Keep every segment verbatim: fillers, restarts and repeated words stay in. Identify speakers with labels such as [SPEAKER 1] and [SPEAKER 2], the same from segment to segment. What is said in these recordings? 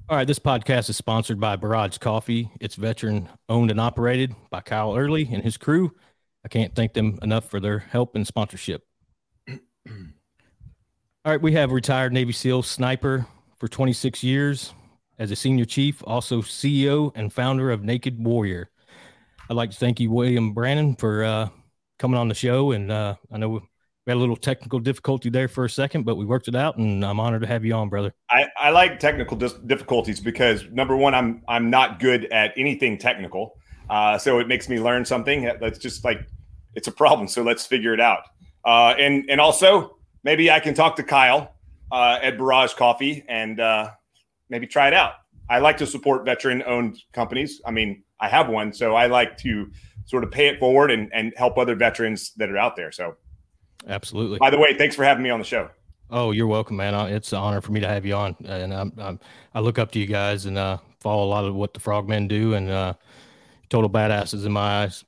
[SPEAKER 1] All right, this podcast is sponsored by Barrage Coffee. It's veteran owned and operated by Kyle Early and his crew. I can't thank them enough for their help and sponsorship. All right, we have retired Navy SEAL sniper for twenty-six years as a senior chief, also C E O and founder of Naked Warrior. I'd like to thank you, William Brannon, for uh, coming on the show. And uh, I know we had a little technical difficulty there for a second, but we worked it out, and I'm honored to have you on, brother.
[SPEAKER 2] I, I like technical dis- difficulties because number one, I'm I'm not good at anything technical, uh, so it makes me learn something. That's just like it's a problem, so let's figure it out. Uh, and and also maybe I can talk to Kyle uh, at Barrage Coffee and uh, maybe try it out. I like to support veteran-owned companies. I mean, I have one, so I like to sort of pay it forward and, and help other veterans that are out there. So,
[SPEAKER 1] absolutely.
[SPEAKER 2] By the way, thanks for having me on the show.
[SPEAKER 1] Oh, you're welcome, man. It's an honor for me to have you on, and I'm, I'm I look up to you guys and uh, follow a lot of what the Frogmen do, and uh, total badasses in my eyes.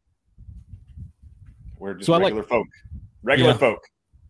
[SPEAKER 2] We're just so regular like, folk, regular yeah, folk.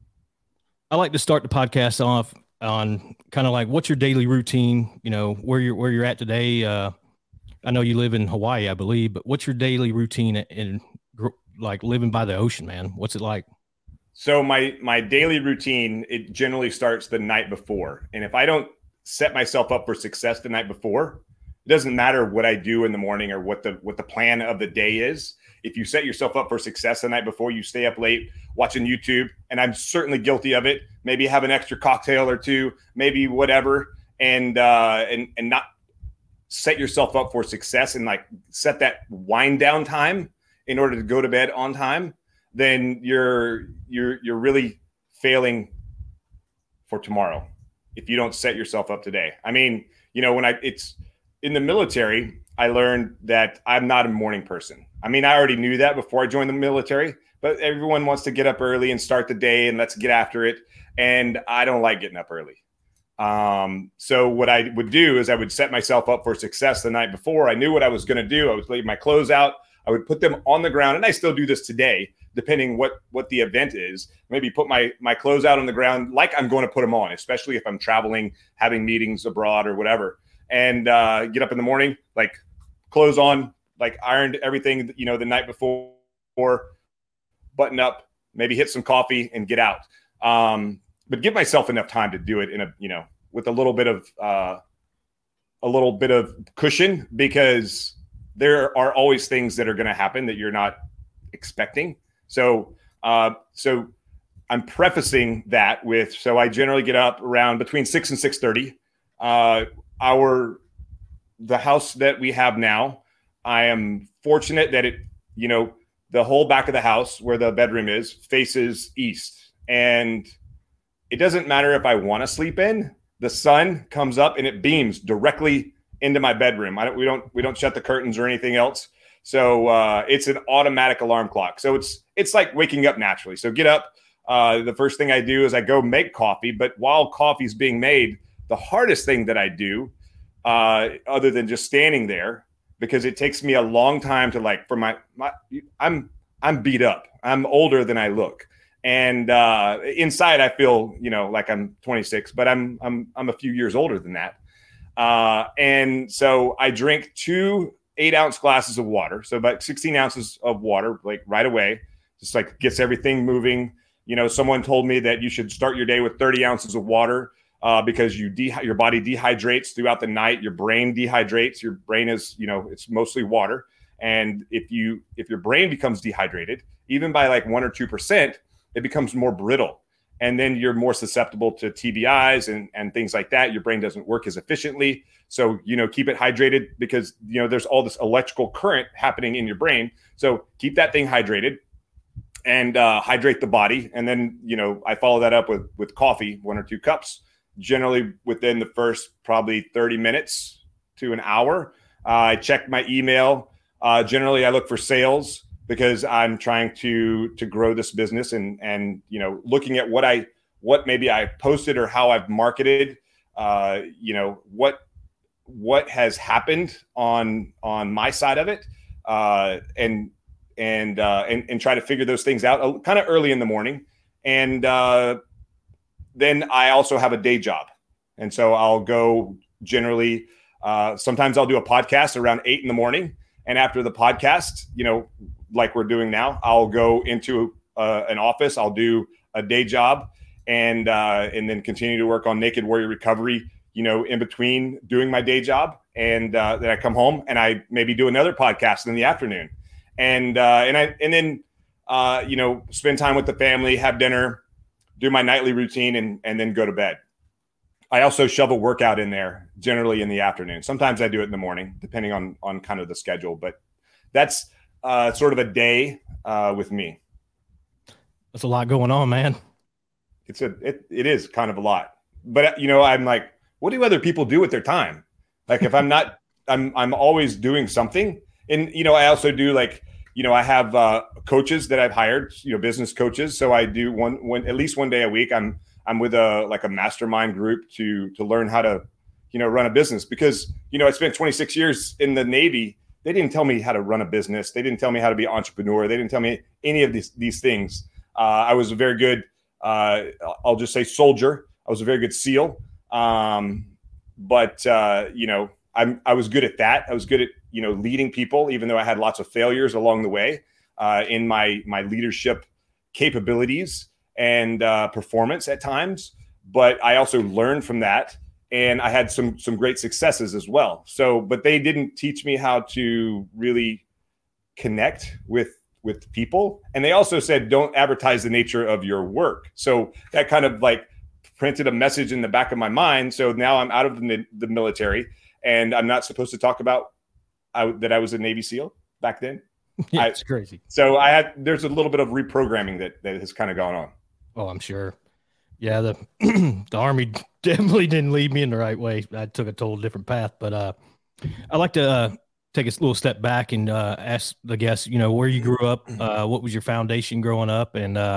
[SPEAKER 1] I like to start the podcast off on kind of like what's your daily routine, you know, where you're where you're at today. Uh, I know you live in Hawaii, I believe, but what's your daily routine in like living by the ocean, man? What's it like?
[SPEAKER 2] So my my daily routine, it generally starts the night before. And if I don't set myself up for success the night before, it doesn't matter what I do in the morning or what the what the plan of the day is. If you set yourself up for success the night before, you stay up late watching YouTube, and I'm certainly guilty of it. Maybe have an extra cocktail or two, maybe whatever, and uh, and and not set yourself up for success and like set that wind down time in order to go to bed on time, then you're you're you're really failing for tomorrow if you don't set yourself up today. I mean, you know, when I it's in the military, I learned that I'm not a morning person. I mean, I already knew that before I joined the military, but everyone wants to get up early and start the day and let's get after it. And I don't like getting up early. Um, so what I would do is I would set myself up for success the night before. I knew what I was going to do. I would leave my clothes out. I would put them on the ground, and I still do this today, depending what what the event is. Maybe put my my clothes out on the ground like I'm going to put them on, especially if I'm traveling, having meetings abroad or whatever. And uh, get up in the morning, like clothes on, like ironed everything, you know, the night before, button up, maybe hit some coffee and get out. Um, but give myself enough time to do it in a, you know, with a little bit of uh, a little bit of cushion, because there are always things that are going to happen that you're not expecting. So, uh, so I'm prefacing that with, so I generally get up around between six and six thirty. Uh, our, the house that we have now, I am fortunate that it, you know, the whole back of the house where the bedroom is faces east, and it doesn't matter if I want to sleep in, the sun comes up and it beams directly into my bedroom. I don't, we don't, we don't shut the curtains or anything else. So uh, it's an automatic alarm clock. So it's, it's like waking up naturally. So get up. Uh, the first thing I do is I go make coffee, but while coffee's being made, the hardest thing that I do, uh, other than just standing there, because it takes me a long time to like, for my, my, I'm, I'm beat up. I'm older than I look. And uh, inside I feel, you know, like I'm twenty-six, but I'm, I'm, I'm a few years older than that. Uh, and so I drink two eight ounce glasses of water. So about sixteen ounces of water, like right away, just like gets everything moving. You know, someone told me that you should start your day with thirty ounces of water uh, because you de- your body dehydrates throughout the night. Your brain dehydrates. Your brain is, you know, it's mostly water. And if you, if your brain becomes dehydrated, even by like one or two percent, it becomes more brittle. And then you're more susceptible to T B Is and, and things like that. Your brain doesn't work as efficiently. So, you know, keep it hydrated because, you know, there's all this electrical current happening in your brain. So keep that thing hydrated and uh, hydrate the body. And then, you know, I follow that up with, with coffee, one or two cups, generally within the first probably thirty minutes to an hour. Uh, I check my email. Uh, generally, I look for sales, because I'm trying to to grow this business and and you know looking at what I what maybe I posted or how I've marketed, uh, you know what what has happened on on my side of it, uh, and and uh, and and try to figure those things out kind of early in the morning, and uh, then I also have a day job, and so I'll go generally, uh, sometimes I'll do a podcast around eight in the morning. And after the podcast, you know, like we're doing now, I'll go into uh, an office. I'll do a day job and uh, and then continue to work on Naked Warrior Recovery, you know, in between doing my day job. And uh, then I come home and I maybe do another podcast in the afternoon. And uh, and I and then, uh, you know, spend time with the family, have dinner, do my nightly routine, and and then go to bed. I also shove a workout in there generally in the afternoon. Sometimes I do it in the morning, depending on on kind of the schedule. But that's uh, sort of a day uh, with me.
[SPEAKER 1] That's a lot going on, man.
[SPEAKER 2] It's a it it is kind of a lot. But you know, I'm like, what do other people do with their time? Like if I'm not, I'm I'm always doing something. And you know, I also do like, you know, I have uh, coaches that I've hired, you know, business coaches. So I do one one at least one day a week. I'm I'm with a like a mastermind group to to learn how to, you know, run a business because, you know, I spent twenty-six years in the Navy. They didn't tell me how to run a business. They didn't tell me how to be an entrepreneur. They didn't tell me any of these these things. Uh, I was a very good, uh, I'll just say soldier. I was a very good SEAL. Um, but uh, you know, I'm I was good at that. I was good at, you know, leading people, even though I had lots of failures along the way uh, in my my leadership capabilities and uh, performance at times, but I also learned from that, and I had some some great successes as well. So, but they didn't teach me how to really connect with with people, and they also said don't advertise the nature of your work. So that kind of like printed a message in the back of my mind. So now I'm out of the, the military, and I'm not supposed to talk about I, that I was a Navy SEAL back then.
[SPEAKER 1] Yeah,
[SPEAKER 2] I,
[SPEAKER 1] it's crazy.
[SPEAKER 2] So I had there's a little bit of reprogramming that that has kind of gone on.
[SPEAKER 1] Oh, I'm sure. Yeah, the the Army definitely didn't lead me in the right way. I took a total different path. But uh, I like to uh, take a little step back and uh, ask the guests, you know, where you grew up, uh, what was your foundation growing up, and uh,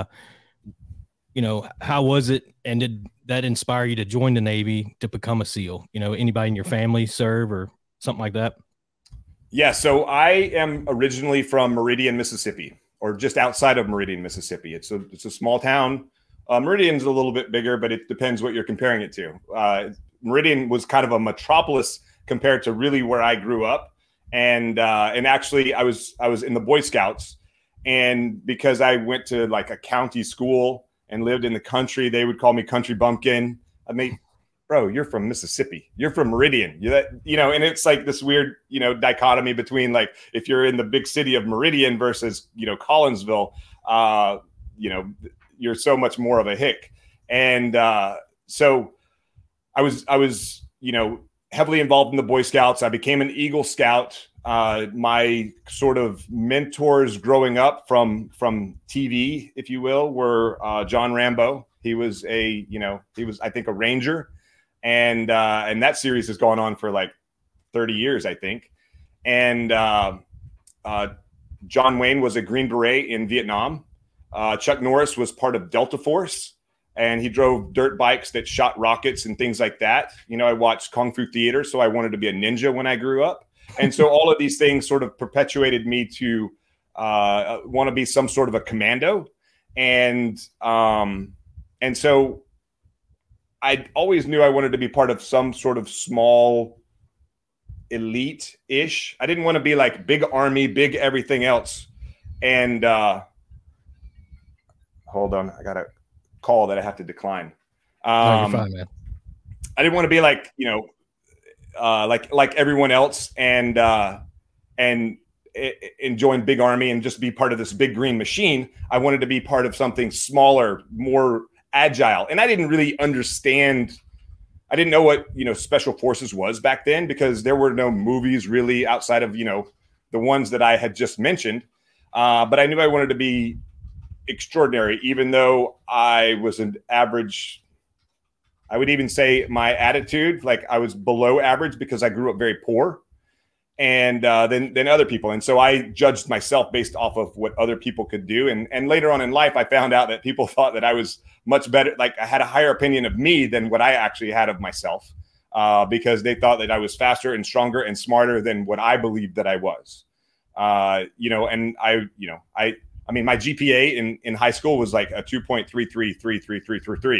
[SPEAKER 1] you know, how was it, and did that inspire you to join the Navy to become a SEAL? You know, anybody in your family serve or something like that?
[SPEAKER 2] Yeah, so I am originally from Meridian, Mississippi, or just outside of Meridian, Mississippi. It's a it's a small town. Uh, Meridian's a little bit bigger, but it depends what you're comparing it to. Uh, Meridian was kind of a metropolis compared to really where I grew up, and uh, and actually I was I was in the Boy Scouts, and because I went to like a county school and lived in the country, they would call me Country Bumpkin. I mean, bro, you're from Mississippi. You're from Meridian. You that you know, and it's like this weird, you know, dichotomy between like if you're in the big city of Meridian versus, you know, Collinsville, uh, you know, you're so much more of a hick. And uh, so I was I was, you know, heavily involved in the Boy Scouts. I became an Eagle Scout. Uh, my sort of mentors growing up from from T V, if you will, were uh, John Rambo. He was a, you know, he was, I think, a Ranger. And uh, and that series has gone on for like thirty years, I think. And uh, uh, John Wayne was a Green Beret in Vietnam. Uh, Chuck Norris was part of Delta Force, and he drove dirt bikes that shot rockets and things like that. You know, I watched Kung Fu theater, so I wanted to be a ninja when I grew up. And so all of these things sort of perpetuated me to uh, want to be some sort of a commando. And um, and so I always knew I wanted to be part of some sort of small elite-ish. I didn't want to be like big army, big everything else. And uh, hold on, I got a call that I have to decline. Um,
[SPEAKER 1] Oh, you're fine, man.
[SPEAKER 2] I didn't want to be like, you know, uh, like like everyone else and uh, and and join big army and just be part of this big green machine. I wanted to be part of something smaller, more agile. And I didn't really understand. I didn't know what, you know, special forces was back then because there were no movies really outside of, you know, the ones that I had just mentioned. Uh, but I knew I wanted to be extraordinary, even though I was an average. I would even say my attitude, like I was below average because I grew up very poor and uh, than, than other people. And so I judged myself based off of what other people could do. And, and later on in life, I found out that people thought that I was much better. Like I had a higher opinion of me than what I actually had of myself uh, because they thought that I was faster and stronger and smarter than what I believed that I was. Uh, you know, and I, you know, I, I mean, my G P A in, in high school was like a two point three three three three three three three.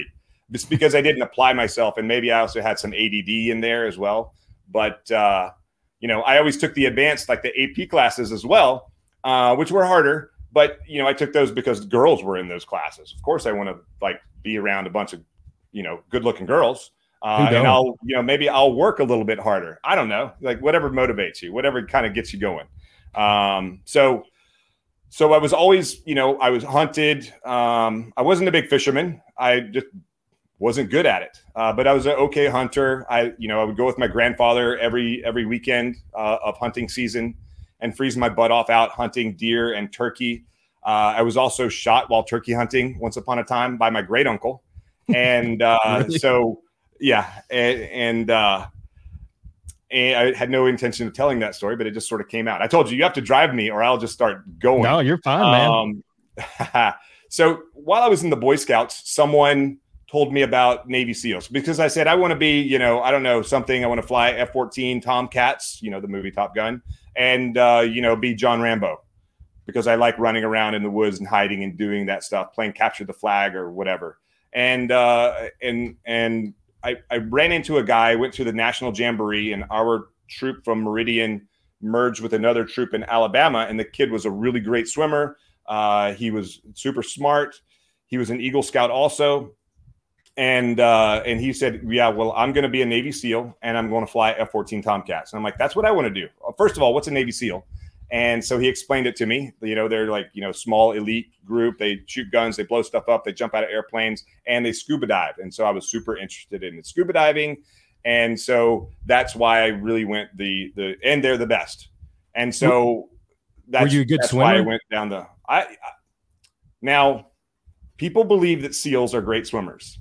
[SPEAKER 2] Just because I didn't apply myself, and maybe I also had some A D D in there as well. But uh, you know, I always took the advanced, like the A P classes as well, uh, which were harder. But you know, I took those because girls were in those classes. Of course, I want to like be around a bunch of you know good-looking girls, uh, and I'll you know maybe I'll work a little bit harder. I don't know, like whatever motivates you, whatever kind of gets you going. Um, so. So I was always, you know, I was hunted. Um, I wasn't a big fisherman. I just wasn't good at it. Uh, but I was an okay hunter. I, you know, I would go with my grandfather every every weekend uh, of hunting season and freeze my butt off out hunting deer and turkey. Uh, I was also shot while turkey hunting once upon a time by my great uncle. And uh, really? so, yeah. And, and uh And I had no intention of telling that story, but it just sort of came out. I told you, you have to drive me or I'll just start going.
[SPEAKER 1] No, you're fine, man.
[SPEAKER 2] Um, so while I was in the Boy Scouts, someone told me about Navy SEALs because I said, I want to be, you know, I don't know, something. I want to fly F fourteen Tomcats, you know, the movie Top Gun, and, uh, you know, be John Rambo because I like running around in the woods and hiding and doing that stuff, playing capture the flag or whatever. And, uh, and, and, I, I ran into a guy, went to the National Jamboree, and our troop from Meridian merged with another troop in Alabama. And the kid was a really great swimmer. Uh, he was super smart. He was an Eagle Scout also. And uh, and he said, yeah, well, I'm going to be a Navy SEAL, and I'm going to fly F fourteen Tomcats. And I'm like, that's what I want to do. First of all, what's a Navy SEAL? And so he explained it to me. You know, they're like, you know, small elite group. They shoot guns, they blow stuff up, they jump out of airplanes, and they scuba dive. And so I was super interested in scuba diving. And so that's why I really went the, the and they're the best. And so that's,
[SPEAKER 1] Were you a good
[SPEAKER 2] that's
[SPEAKER 1] swimmer?
[SPEAKER 2] why I went down the, I, I now people believe that SEALs are great swimmers.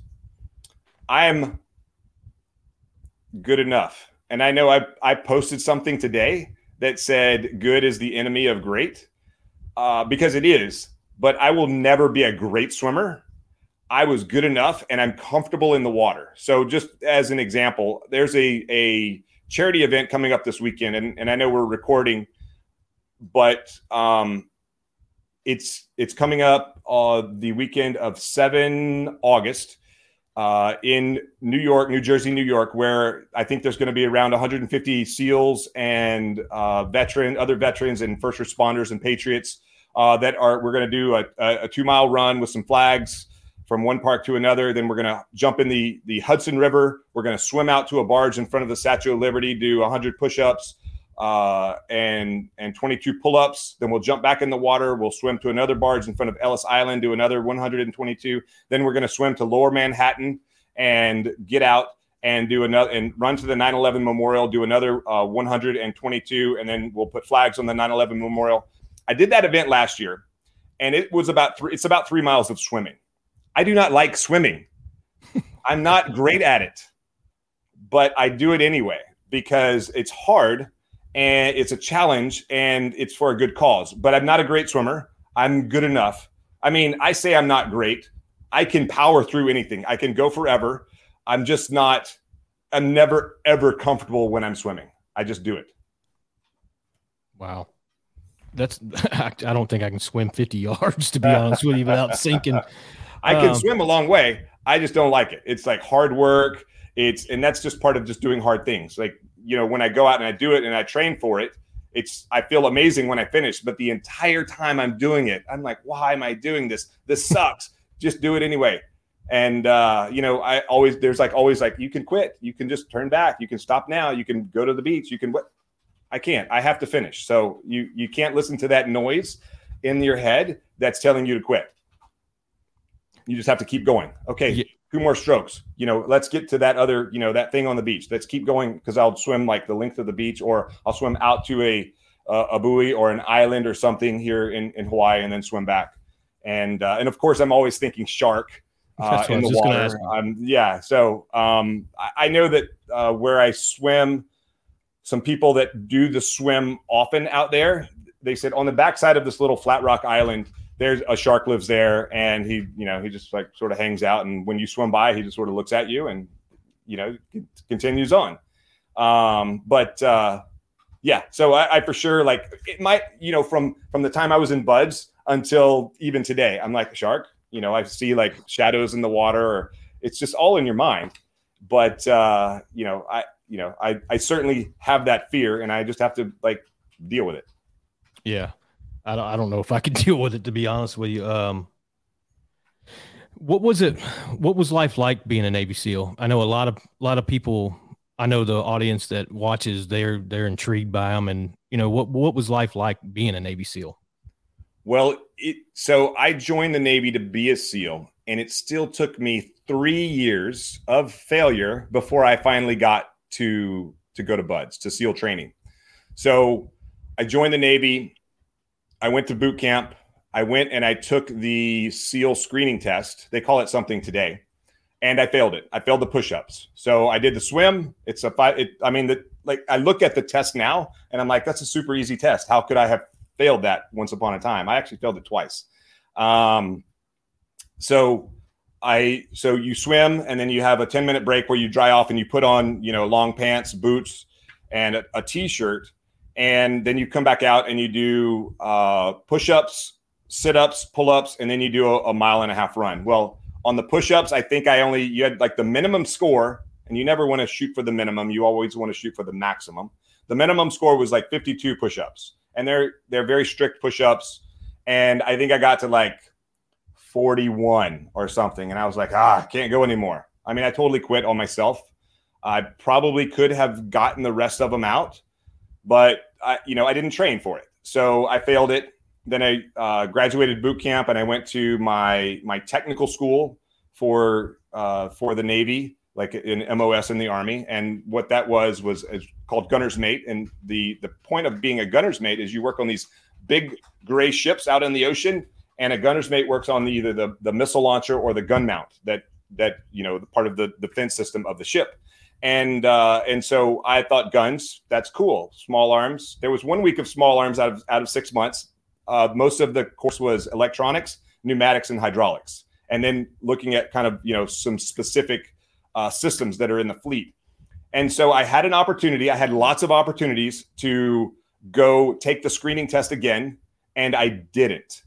[SPEAKER 2] I'm good enough. And I know I, I posted something today that said good is the enemy of great, uh, because it is, but I will never be a great swimmer. I was good enough and I'm comfortable in the water. So just as an example, there's a, a charity event coming up this weekend, and, and I know we're recording, but um, it's it's coming up uh, the weekend of seventh of August. Uh, in New York, New Jersey, New York, where I think there's going to be around one hundred fifty SEALs and uh, veteran, other veterans and first responders and patriots uh, that are, we're going to do a, a two mile run with some flags from one park to another. Then we're going to jump in the, the Hudson River. We're going to swim out to a barge in front of the Statue of Liberty, do one hundred push-ups uh, and, and twenty-two pull-ups. Then we'll jump back in the water. We'll swim to another barge in front of Ellis Island, do another one hundred twenty-two. Then we're going to swim to Lower Manhattan and get out and do another, and run to the nine eleven Memorial, do another uh, one hundred twenty-two. And then we'll put flags on the nine eleven Memorial. I did that event last year, and it was about three, it's about three miles of swimming. I do not like swimming. I'm not great at it, but I do it anyway because it's hard and it's a challenge and it's for a good cause. But I'm not a great swimmer. I'm good enough. I mean, I say I'm not great. I can power through anything. I can go forever. I'm just not, I'm never, ever comfortable when I'm swimming. I just do it.
[SPEAKER 1] Wow. That's, I don't think I can swim fifty yards, to be honest with you, without sinking.
[SPEAKER 2] I can
[SPEAKER 1] um,
[SPEAKER 2] swim a long way. I just don't like it. It's like hard work. It's, and that's just part of just doing hard things. Like, you know, when I go out and I do it and I train for it, it's, I feel amazing when I finish, but the entire time I'm doing it, I'm like, why am I doing this? This sucks. Just do it anyway. And, uh, you know, I always, there's like, always like, you can quit. You can just turn back. You can stop now. You can go to the beach. You can, what? I can't, I have to finish. So you, you can't listen to that noise in your head that's telling you to quit. You just have to keep going. Okay. Yeah. Two more strokes, you know, let's get to that other, you know, that thing on the beach. Let's keep going. Cause I'll swim like the length of the beach, or I'll swim out to a, uh, a buoy or an island or something here in, in Hawaii, and then swim back. And, uh, and of course I'm always thinking shark uh, in the water. Um, yeah. So um, I, I know that uh, where I swim, some people that do the swim often out there, they said on the backside of this little flat rock island, there's a shark lives there, and he, you know, he just like sort of hangs out. And when you swim by, he just sort of looks at you and, you know, continues on. Um, but uh, yeah, so I, I for sure, like it might, you know, from, from the time I was in buds until even today, I'm like a shark, you know, I see like shadows in the water, or, it's just all in your mind. But, uh, you know, I, you know, I, I certainly have that fear, and I just have to like deal with it.
[SPEAKER 1] Yeah. I don't, I don't know if I can deal with it, to be honest with you. Um, what was it? What was life like being a Navy SEAL? I know a lot of, a lot of people, I know the audience that watches, they're, they're intrigued by them. And, you know, what, what was life like being a Navy SEAL?
[SPEAKER 2] Well, it, so I joined the Navy to be a SEAL, and it still took me three years of failure before I finally got to, to go to BUD/S, to SEAL training. So I joined the Navy. I went to boot camp. I went and I took the SEAL screening test. They call it something today. And I failed it. I failed the push-ups. So I did the swim. It's a five. It, I mean, the, like I look at the test now and I'm like, that's a super easy test. How could I have failed that once upon a time? I actually failed it twice. Um, so I, so you swim and then you have a ten minute break where you dry off and you put on, you know, long pants, boots, and a, a t-shirt. And then you come back out and you do uh, push-ups, sit-ups, pull-ups, and then you do a, a mile and a half run. Well, on the push-ups, I think I only, you had like the minimum score, and you never want to shoot for the minimum. You always want to shoot for the maximum. The minimum score was like fifty-two push-ups, and they're, they're very strict push-ups. And I think I got to like forty-one or something. And I was like, ah, I can't go anymore. I mean, I totally quit on myself. I probably could have gotten the rest of them out, but I, you know, I didn't train for it. So I failed it. Then I uh, graduated boot camp and I went to my, my technical school for, uh, for the Navy, like in M O S in the Army. And what that was, was called gunner's mate. And the, the point of being a gunner's mate is you work on these big gray ships out in the ocean, and a gunner's mate works on the, either the, the missile launcher or the gun mount that, that, you know, the part of the defense system of the ship. And uh, and so I thought guns, that's cool. Small arms. There was one week of small arms out of out of six months. Uh, most of the course was electronics, pneumatics, and hydraulics. And then looking at kind of, you know, some specific uh, systems that are in the fleet. And so I had an opportunity. I had lots of opportunities to go take the screening test again, and I didn't.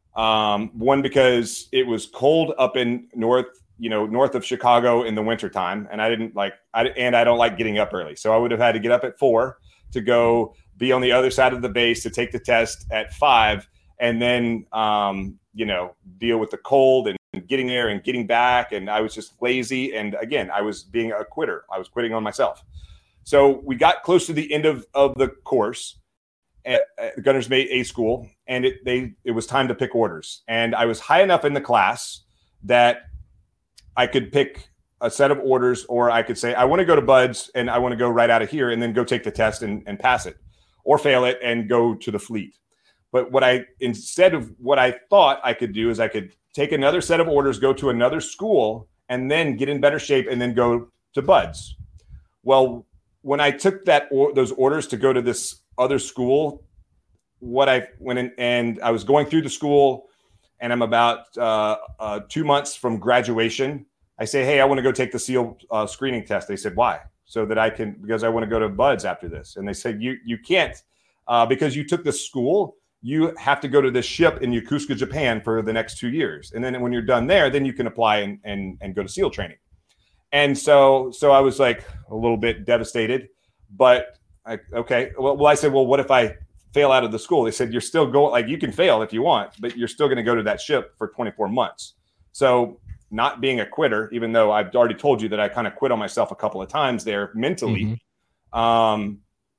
[SPEAKER 2] Um, one, because it was cold up in north. you know, north of Chicago in the wintertime. And I didn't like, I, and I don't like getting up early. So I would have had to get up at four to go be on the other side of the base to take the test at five. And then, um, you know, deal with the cold and getting there and getting back. And I was just lazy. And again, I was being a quitter. I was quitting on myself. So we got close to the end of, of the course at, at Gunner's Mate A School. And it, they, it was time to pick orders. And I was high enough in the class that I could pick a set of orders, or I could say, I want to go to BUD/S and I want to go right out of here and then go take the test and, and pass it, or fail it and go to the fleet. But what I, instead of what I thought I could do is I could take another set of orders, go to another school, and then get in better shape and then go to BUD/S. Well, when I took that or, those orders to go to this other school, what I went in and I was going through the school, and I'm about uh, uh, two months from graduation. I say, hey, I want to go take the SEAL uh, screening test. They said, why? So that I can, because I want to go to BUD/S after this. And they said, you you can't, uh, because you took the school, you have to go to this ship in Yokosuka, Japan for the next two years. And then when you're done there, then you can apply and and, and go to SEAL training. And so so I was like a little bit devastated, but I, okay. Well, well, I said, well, what if I fail out of the school? They said, you're still going, like you can fail if you want, but you're still going to go to that ship for twenty-four months. So not being a quitter, even though I've already told you that I kind of quit on myself a couple of times there mentally. Mm-hmm. Um,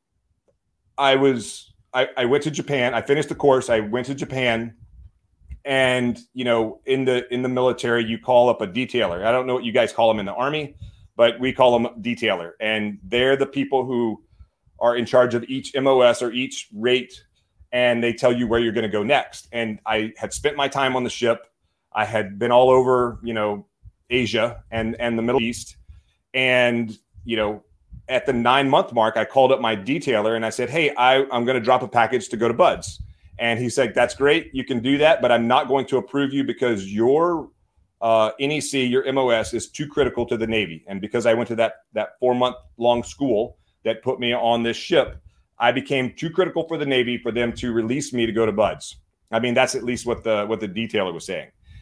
[SPEAKER 2] I was, I, I went to Japan. I finished the course. I went to Japan, and, you know, in the, in the military, you call up a detailer. I don't know what you guys call them in the Army, but we call them detailer. And they're the people who are in charge of each M O S or each rate, and they tell you where you're going to go next. And I had spent my time on the ship. I had been all over, you know, Asia and, and the Middle East. And, you know, at the nine month mark, I called up my detailer and I said, hey, I, I'm going to drop a package to go to BUD/S. And he said, that's great. You can do that, but I'm not going to approve you because your uh, N E C, your M O S is too critical to the Navy. And because I went to that, that four month long school that put me on this ship, I became too critical for the Navy for them to release me to go to BUD/S. I mean, that's at least what the what the detailer was saying.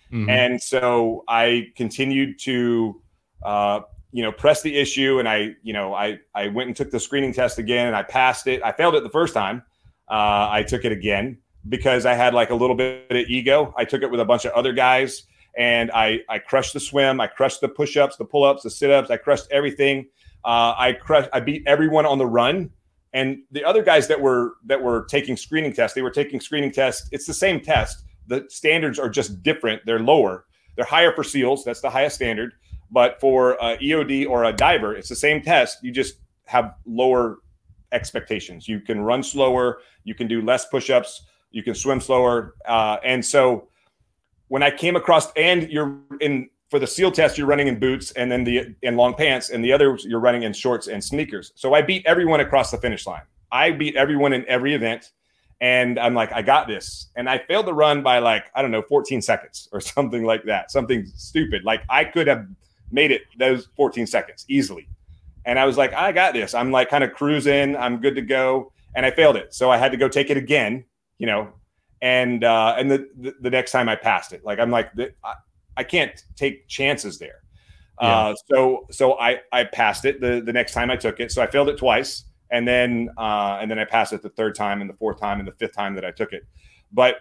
[SPEAKER 2] Mm-hmm. And so I continued to, uh, you know, press the issue. And I, you know, I, I went and took the screening test again, and I passed it. I failed it the first time. Uh, I took it again because I had like a little bit of ego. I took it with a bunch of other guys, and I, I crushed the swim. I crushed the push-ups, the pull-ups, the sit-ups. I crushed everything. Uh, I crushed, I beat everyone on the run. And the other guys that were, that were taking screening tests, they were taking screening tests. It's the same test. The standards are just different. They're lower. They're higher for SEALs. That's the highest standard. But for a E O D or a diver, it's the same test. You just have lower expectations. You can run slower. You can do less push-ups. You can swim slower. Uh, and so when I came across, and you're in, for the SEAL test, you're running in boots and then the in long pants, and the others you're running in shorts and sneakers. So I beat everyone across the finish line. I beat everyone in every event. And I'm like, I got this. And I failed the run by like, I don't know, fourteen seconds or something like that. Something stupid. Like I could have made it those fourteen seconds easily. And I was like, I got this. I'm like kind of cruising. I'm good to go. And I failed it. So I had to go take it again, you know, and, uh, and the, the, the next time I passed it, like, I'm like, I, I can't take chances there. Yeah. Uh, so, so I, I passed it the, the next time I took it. So I failed it twice. And then, uh, and then I passed it the third time and the fourth time and the fifth time that I took it. But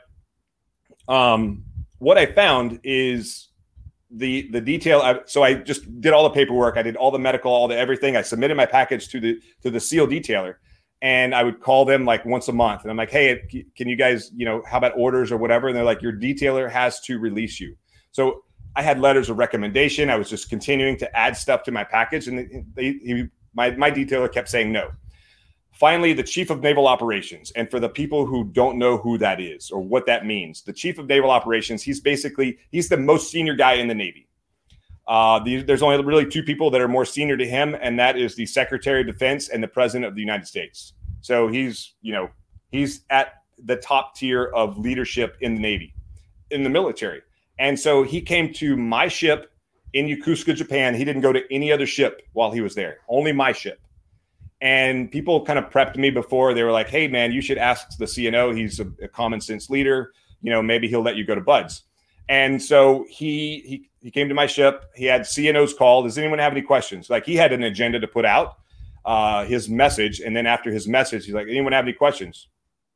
[SPEAKER 2] um, what I found is the the detail. I, so I just did all the paperwork. I did all the medical, all the everything. I submitted my package to the to the SEAL detailer, and I would call them like once a month. And I'm like, hey, can you guys, you know, how about orders or whatever? And they're like, your detailer has to release you. So I had letters of recommendation. I was just continuing to add stuff to my package, and they, he, my my detailer kept saying no. Finally, the Chief of Naval Operations, and for the people who don't know who that is or what that means, the Chief of Naval Operations, he's basically, he's the most senior guy in the Navy. Uh, the, there's only really two people that are more senior to him, and that is the Secretary of Defense and the President of the United States. So he's, you know, he's at the top tier of leadership in the Navy, in the military. And so he came to my ship in Yokosuka, Japan. He didn't go to any other ship while he was there, only my ship. And people kind of prepped me before. They were like, hey, man, you should ask the C N O. He's a, a common sense leader. You know, maybe he'll let you go to BUD/S. And so he he he came to my ship. He had C N Os call. Does anyone have any questions? Like, he had an agenda to put out, uh, his message. And then after his message, he's like, anyone have any questions?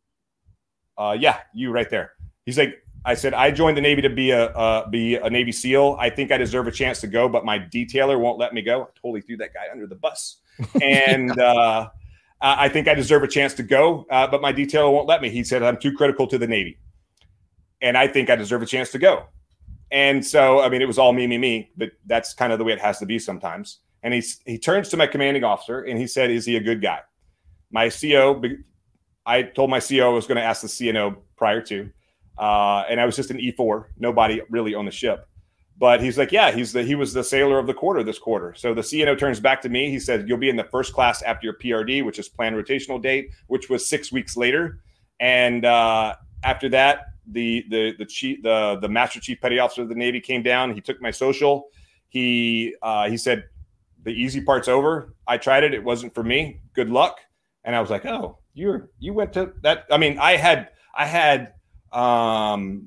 [SPEAKER 2] Uh, yeah, you right there. He's like, I said, I joined the Navy to be a uh, be a Navy SEAL. I think I deserve a chance to go, but my detailer won't let me go. I totally threw that guy under the bus. And uh, I think I deserve a chance to go, uh, but my detailer won't let me. He said, I'm too critical to the Navy. And I think I deserve a chance to go. And so, I mean, it was all me, me, me, but that's kind of the way it has to be sometimes. And he, he turns to my commanding officer and he said, is he a good guy? My C O, I told my C O I was going to ask the C N O prior to, uh, and I was just an E four, nobody really on the ship. But he's like, yeah, he's the he was the sailor of the quarter this quarter. So the C N O turns back to me. He said, you'll be in the first class after your P R D, which is planned rotational date, which was six weeks later. And uh, after that, the the the chief, the the Master Chief Petty Officer of the Navy came down. He took my social. He uh, he said, the easy part's over. I tried it. It wasn't for me. Good luck. And I was like, oh, you're you went to that. I mean, I had I had. Um,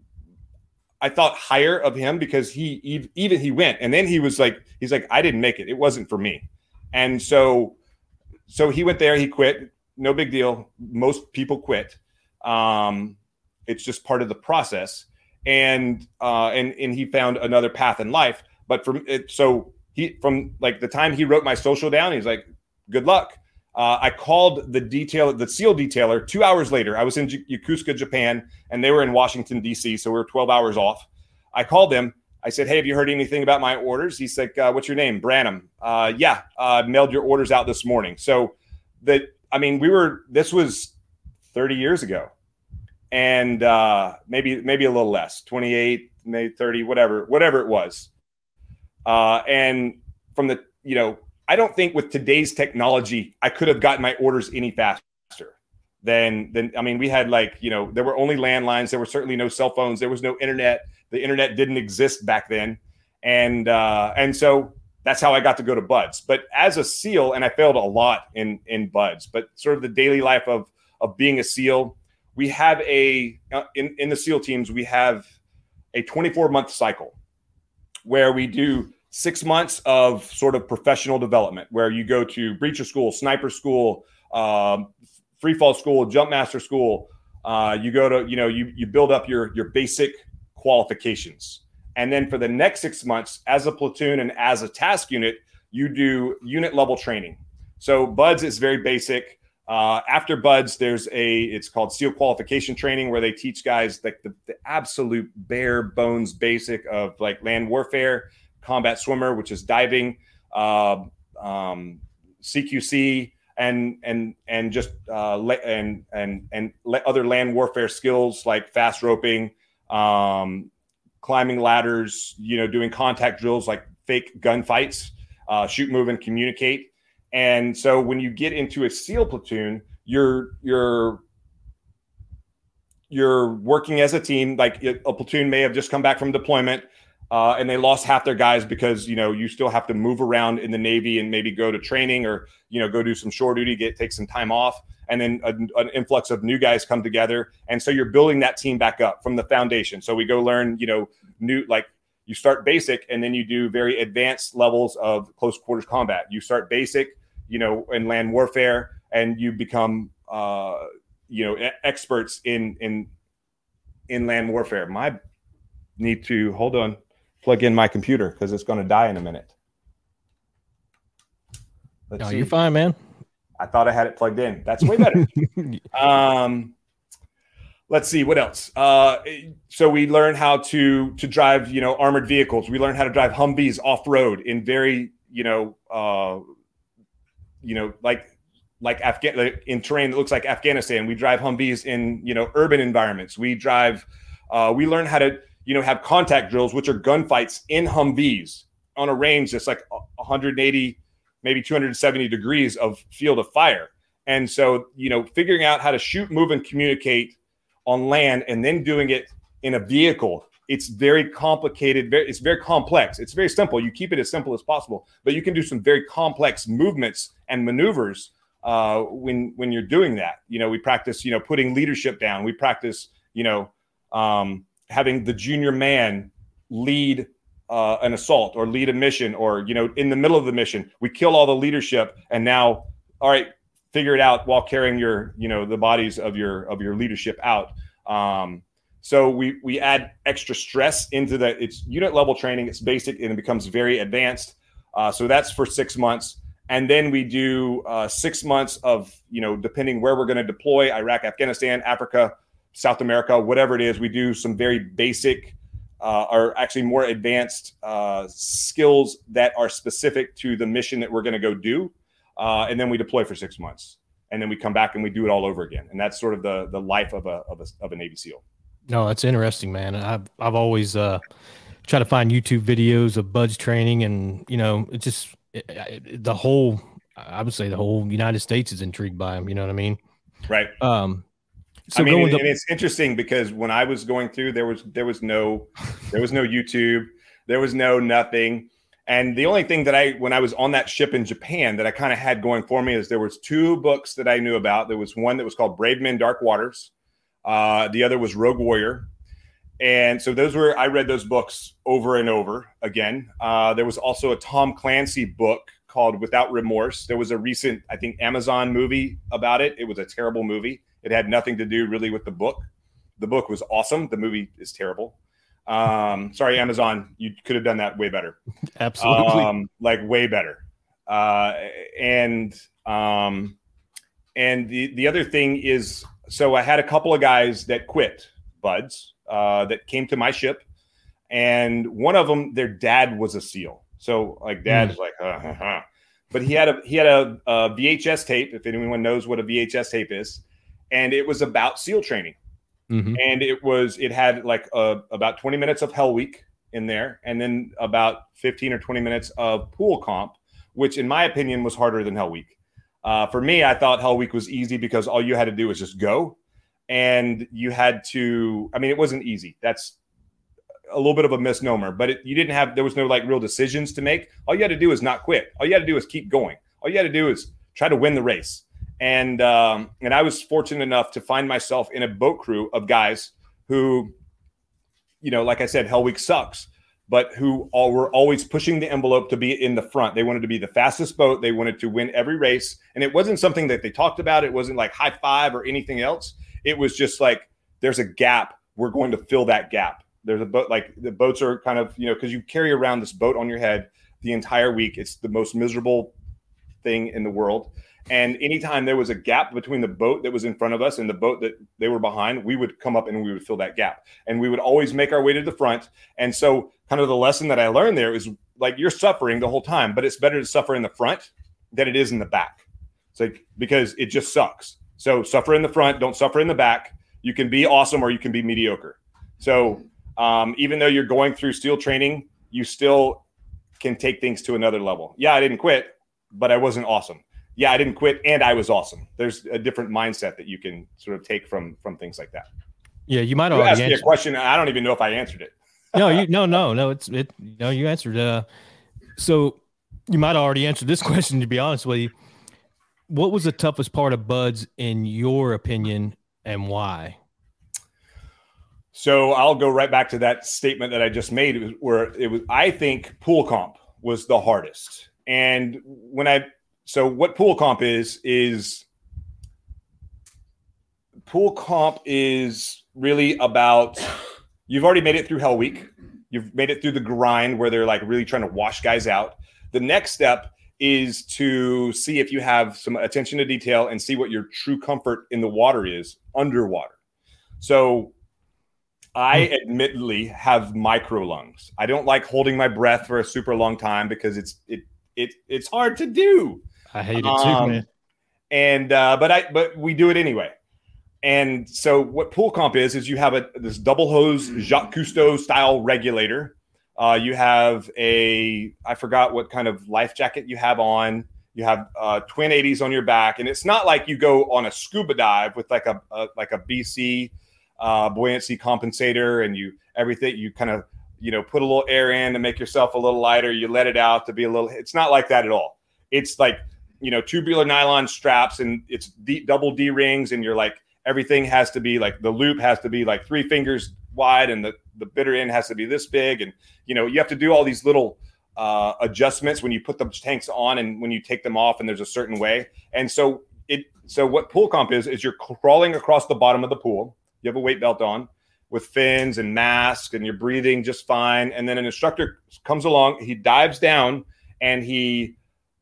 [SPEAKER 2] I thought higher of him because he even he went, and then he was like, he's like, I didn't make it. It wasn't for me. And so, so he went there, he quit. No big deal. Most people quit. Um, it's just part of the process. And, uh, and, and he found another path in life, but from it, so he, from like the time he wrote my social down, he's like, good luck. Uh, I called the detail, the SEAL detailer two hours later. I was in J- Yokosuka, Japan, and they were in Washington, D C, so we were twelve hours off. I called them. I said, hey, have you heard anything about my orders? He's like, uh, what's your name? Branham. Uh, yeah, uh, mailed your orders out this morning. So that, I mean, we were, this was thirty years ago, and uh, maybe maybe a little less, twenty-eight, maybe thirty, whatever, whatever it was. Uh, and from the, you know, I don't think with today's technology, I could have gotten my orders any faster than, than, I mean, we had like, you know, there were only landlines. There were certainly no cell phones. There was no internet. The internet didn't exist back then. And, uh, and so that's how I got to go to BUD/S. But as a SEAL, and I failed a lot in, in BUD/S, but sort of the daily life of, of being a SEAL, we have a, uh, in, in the SEAL teams, we have a twenty-four month cycle where we do six months of sort of professional development, where you go to breacher school, sniper school, um, free fall school, jump master school. Uh, you go to, you know, you, you build up your, your basic qualifications. And then for the next six months as a platoon and as a task unit, you do unit level training. So BUDS is very basic. Uh, after BUDS, there's a, it's called SEAL qualification training, where they teach guys like the, the absolute bare bones basic of like land warfare, combat swimmer, which is diving, uh, um, C Q C, and and and just uh, and and and other land warfare skills like fast roping, um, climbing ladders, you know, doing contact drills like fake gunfights, uh, shoot, move, and communicate. And so when you get into a SEAL platoon, you're you're you're working as a team. Like a platoon may have just come back from deployment, uh, and they lost half their guys because, you know, you still have to move around in the Navy and maybe go to training or, you know, go do some shore duty, get take some time off, and then a, an influx of new guys come together. And so you're building that team back up from the foundation. So we go learn, you know, new like. You start basic, and then you do very advanced levels of close quarters combat. You start basic, you know, in land warfare, and you become, uh, you know, experts in in in land warfare. My need to hold on, plug in my computer because it's going to die in a minute.
[SPEAKER 1] Let's no, see. You're fine, man.
[SPEAKER 2] I thought I had it plugged in. That's way better. um. Let's see what else. Uh, so we learn how to to drive, you know, armored vehicles. We learn how to drive Humvees off road in very, you know, uh, you know, like like Afghan in terrain that looks like Afghanistan. We drive Humvees in, you know, urban environments. We drive. Uh, we learn how to, you know, have contact drills, which are gunfights in Humvees on a range that's like one hundred eighty, maybe two hundred seventy degrees of field of fire. And so, you know, figuring out how to shoot, move, and communicate on land, and then doing it in a vehicle. It's very complicated. Very, it's very complex. It's very simple. You keep it as simple as possible, but you can do some very complex movements and maneuvers uh, when when you're doing that. You know, we practice, you know, putting leadership down. We practice, you know, um, having the junior man lead uh, an assault or lead a mission, or, you know, in the middle of the mission, we kill all the leadership, and now, all right, figure it out while carrying your, you know, the bodies of your of your leadership out. Um, so we we add extra stress into the, it's unit level training. It's basic and it becomes very advanced. Uh, so that's for six months. And then we do uh, six months of, you know, depending where we're going to deploy, Iraq, Afghanistan, Africa, South America, whatever it is, we do some very basic uh, or actually more advanced uh, skills that are specific to the mission that we're going to go do. Uh, and then we deploy for six months, and then we come back and we do it all over again. And that's sort of the the life of a of a, of a Navy SEAL.
[SPEAKER 1] No, that's interesting, man. I've I've always uh, tried to find YouTube videos of BUDS training, and, you know, it's just it, it, the whole. I would say the whole United States is intrigued by them. You know what I mean?
[SPEAKER 2] Right.
[SPEAKER 1] Um,
[SPEAKER 2] so I mean, and, to- and it's interesting because when I was going through, there was there was no there was no YouTube, there was no nothing. And the only thing that I, when I was on that ship in Japan, that I kind of had going for me is there was two books that I knew about. There was one that was called Brave Men, Dark Waters. Uh, the other was Rogue Warrior. And so those were, I read those books over and over again. Uh, there was also a Tom Clancy book called Without Remorse. There was a recent, I think, Amazon movie about it. It was a terrible movie. It had nothing to do really with the book. The book was awesome. The movie is terrible. Um, sorry, Amazon, you could have done that way better.
[SPEAKER 1] Absolutely.
[SPEAKER 2] Um, like way better. Uh, and, um, and the, the other thing is, so I had a couple of guys that quit BUDS, uh, that came to my ship, and one of them, their dad was a SEAL. So like dad is mm. like, uh, uh, uh. But he had a, he had a, a V H S tape, if anyone knows what a V H S tape is. And it was about SEAL training. Mm-hmm. And it was, it had like uh, about twenty minutes of Hell Week in there, and then about fifteen or twenty minutes of pool comp, which in my opinion was harder than Hell Week. Uh, for me, I thought Hell Week was easy because all you had to do was just go, and you had to, I mean, it wasn't easy. That's a little bit of a misnomer, but it, you didn't have, there was no like real decisions to make. All you had to do is not quit. All you had to do is keep going. All you had to do is try to win the race. And um, and I was fortunate enough to find myself in a boat crew of guys who, you know, like I said, Hell Week sucks, but who all were always pushing the envelope to be in the front. They wanted to be the fastest boat. They wanted to win every race. And it wasn't something that they talked about. It wasn't like high five or anything else. It was just like, there's a gap. We're going to fill that gap. There's a boat, like the boats are kind of, you know, because you carry around this boat on your head the entire week. It's the most miserable thing in the world. And anytime there was a gap between the boat that was in front of us and the boat that they were behind, we would come up and we would fill that gap. And we would always make our way to the front. And so kind of the lesson that I learned there is like, you're suffering the whole time, but it's better to suffer in the front than it is in the back. It's like, because it just sucks. So suffer in the front, don't suffer in the back. You can be awesome or you can be mediocre. So um, even though you're going through SEAL training, you still can take things to another level. Yeah, I didn't quit, but I wasn't awesome. Yeah, I didn't quit and I was awesome. There's a different mindset that you can sort of take from from things like that.
[SPEAKER 1] Yeah, you might
[SPEAKER 2] have
[SPEAKER 1] already
[SPEAKER 2] asked
[SPEAKER 1] answered
[SPEAKER 2] me a question. I don't even know if I answered it.
[SPEAKER 1] no, you no, no, no. It's it. No, you answered. Uh, so you might already answered this question. To be honest with you, what was the toughest part of BUD/S in your opinion, and why?
[SPEAKER 2] So I'll go right back to that statement that I just made, it was where it was. I think pool comp was the hardest, and when I. So what pool comp is, is pool comp is really about, you've already made it through Hell Week. You've made it through the grind where they're like really trying to wash guys out. The next step is to see if you have some attention to detail and see what your true comfort in the water is underwater. So I admittedly have micro lungs. I don't like holding my breath for a super long time because it's, it, it, it's hard to do.
[SPEAKER 1] I hate it too,
[SPEAKER 2] um,
[SPEAKER 1] man.
[SPEAKER 2] And uh, but I but we do it anyway. And so what pool comp is is you have a this double hose Jacques Cousteau style regulator. Uh, you have a I forgot what kind of life jacket you have on. You have uh, twin eighties on your back, and it's not like you go on a scuba dive with like a, a like a B C uh, buoyancy compensator, and you everything you kind of you know put a little air in to make yourself a little lighter. You let it out to be a little. It's not like that at all. It's like you know, tubular nylon straps and it's D, double D rings. And you're like, everything has to be like the loop has to be like three fingers wide and the, the bitter end has to be this big. And, you know, you have to do all these little uh, adjustments when you put the tanks on and when you take them off and there's a certain way. And so it, so what pool comp is, is you're crawling across the bottom of the pool. You have a weight belt on with fins and mask and you're breathing just fine. And then an instructor comes along, he dives down and he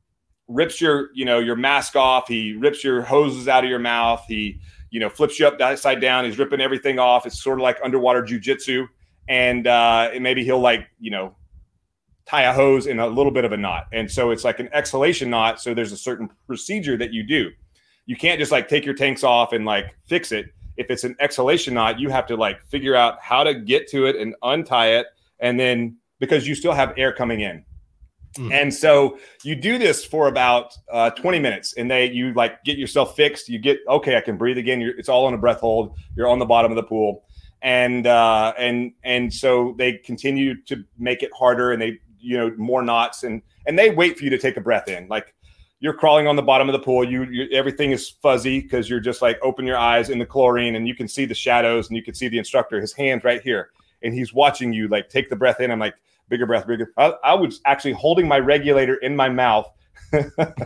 [SPEAKER 2] rips your, you know, your mask off. He rips your hoses out of your mouth. He, you know, flips you up side down. He's ripping everything off. It's sort of like underwater jujitsu. And, uh, and maybe he'll like, you know, tie a hose in a little bit of a knot. And so it's like an exhalation knot. So there's a certain procedure that you do. You can't just like take your tanks off and like fix it. If it's an exhalation knot, you have to like figure out how to get to it and untie it. And then because you still have air coming in. Mm. And so you do this for about uh, twenty minutes and they, you like get yourself fixed. You get, okay, I can breathe again. You're, it's all on a breath hold. You're on the bottom of the pool. And, uh, and, and so they continue to make it harder and they, you know, more knots and, and they wait for you to take a breath in. Like you're crawling on the bottom of the pool. You, you everything is fuzzy because you're just like, open your eyes in the chlorine and you can see the shadows and you can see the instructor, his hands right here. And he's watching you like take the breath in. I'm like, bigger breath, bigger. I, I was actually holding my regulator in my mouth so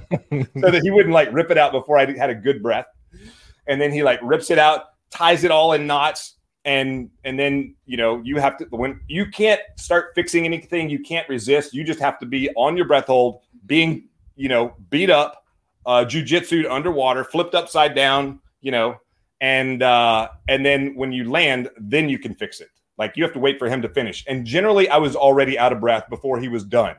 [SPEAKER 2] that he wouldn't like rip it out before I had a good breath. And then he like rips it out, ties it all in knots. And, and then, you know, you have to, when you can't start fixing anything, you can't resist. You just have to be on your breath hold, being, you know, beat up, uh, jujitsu underwater, flipped upside down, you know, and, uh, and then when you land, then you can fix it. Like you have to wait for him to finish. And generally I was already out of breath before he was done.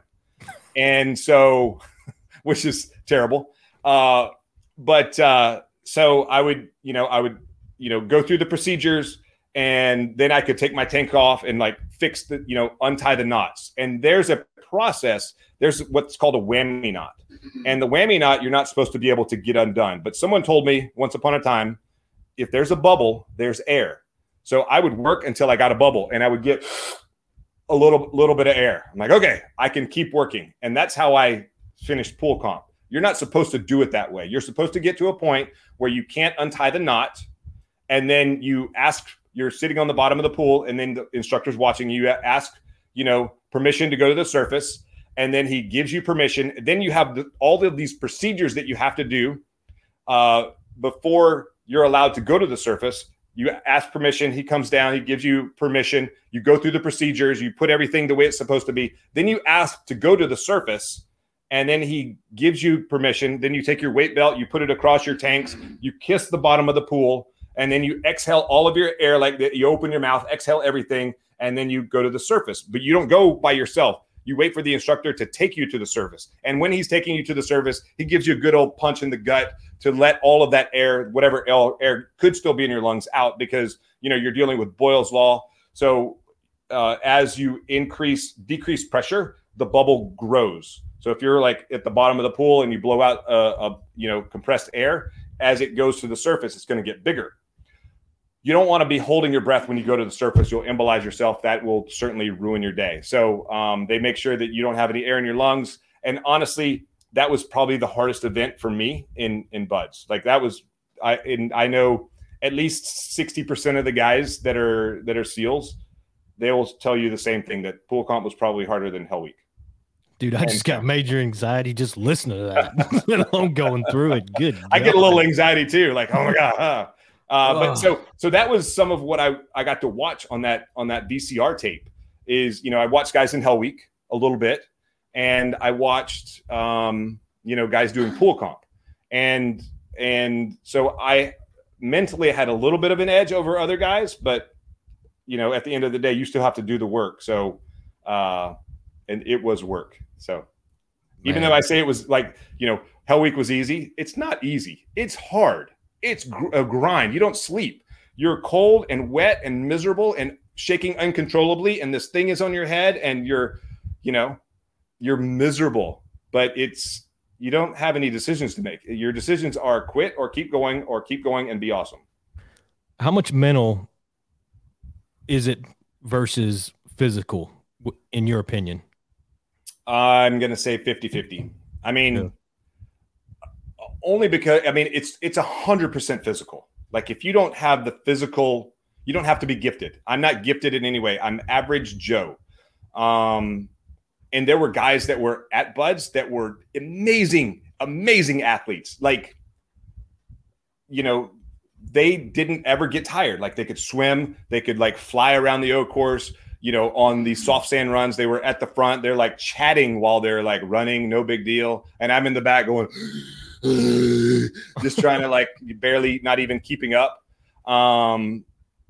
[SPEAKER 2] And so, which is terrible. Uh, but uh, so I would, you know, I would, you know, go through the procedures and then I could take my tank off and like fix the, you know, untie the knots. And there's a process. There's what's called a whammy knot. And the whammy knot, you're not supposed to be able to get undone. But someone told me once upon a time, if there's a bubble, there's air. So I would work until I got a bubble and I would get a little, little bit of air. I'm like, okay, I can keep working. And that's how I finished pool comp. You're not supposed to do it that way. You're supposed to get to a point where you can't untie the knot. And then you ask you're sitting on the bottom of the pool, and then the instructor's watching you. Ask, you know, permission to go to the surface, and then he gives you permission. Then you have the, all of these procedures that you have to do uh, before you're allowed to go to the surface. You ask permission. He comes down. He gives you permission. You go through the procedures. You put everything the way it's supposed to be. Then you ask to go to the surface, and then he gives you permission. Then you take your weight belt. You put it across your tanks. You kiss the bottom of the pool, and then you exhale all of your air like that. You open your mouth, exhale everything, and then you go to the surface. But you don't go by yourself. You wait for the instructor to take you to the surface. And when he's taking you to the surface, he gives you a good old punch in the gut to let all of that air, whatever air could still be in your lungs, out, because, you know, you're dealing with Boyle's law. So uh, as you increase, decrease pressure, the bubble grows. So if you're like at the bottom of the pool and you blow out a, a you know, compressed air, as it goes to the surface, it's going to get bigger. You don't want to be holding your breath when you go to the surface. You'll embolize yourself. That will certainly ruin your day. So um, they make sure that you don't have any air in your lungs. And honestly, that was probably the hardest event for me in, in BUD/S. Like that was, I and I know at least sixty percent of the guys that are that are SEALs, they will tell you the same thing, that pool comp was probably harder than Hell Week.
[SPEAKER 1] Dude, I
[SPEAKER 2] and,
[SPEAKER 1] just got major anxiety just listening to that. Let alone going through it. Good.
[SPEAKER 2] I God. get a little anxiety too. Like, oh my God. Huh? Uh, but so so that was some of what I, I got to watch on that on that V C R tape. Is, you know, I watched guys in Hell Week a little bit, and I watched um, you know, guys doing pool comp, and and so I mentally had a little bit of an edge over other guys, but you know, at the end of the day, you still have to do the work. So uh, and it was work. So Man. Even though I say it was like, you know, Hell Week was easy, it's not easy. It's hard. It's gr- a grind. You don't sleep. You're cold and wet and miserable and shaking uncontrollably, and this thing is on your head, and you're, you know, you're miserable. But it's, you don't have any decisions to make. Your decisions are quit or keep going, or keep going and be awesome.
[SPEAKER 1] How much mental is it versus physical, in your opinion?
[SPEAKER 2] I'm going to say fifty-fifty. I mean, yeah. Only because, I mean, it's it's one hundred percent physical. Like, if you don't have the physical, you don't have to be gifted. I'm not gifted in any way. I'm average Joe. Um, and there were guys that were at BUD/S that were amazing, amazing athletes. Like, you know, they didn't ever get tired. Like, they could swim. They could, like, fly around the O course. You know, on these soft sand runs, they were at the front. They're, like, chatting while they're, like, running. No big deal. And I'm in the back going... just trying to, like, barely, not even keeping up. Um,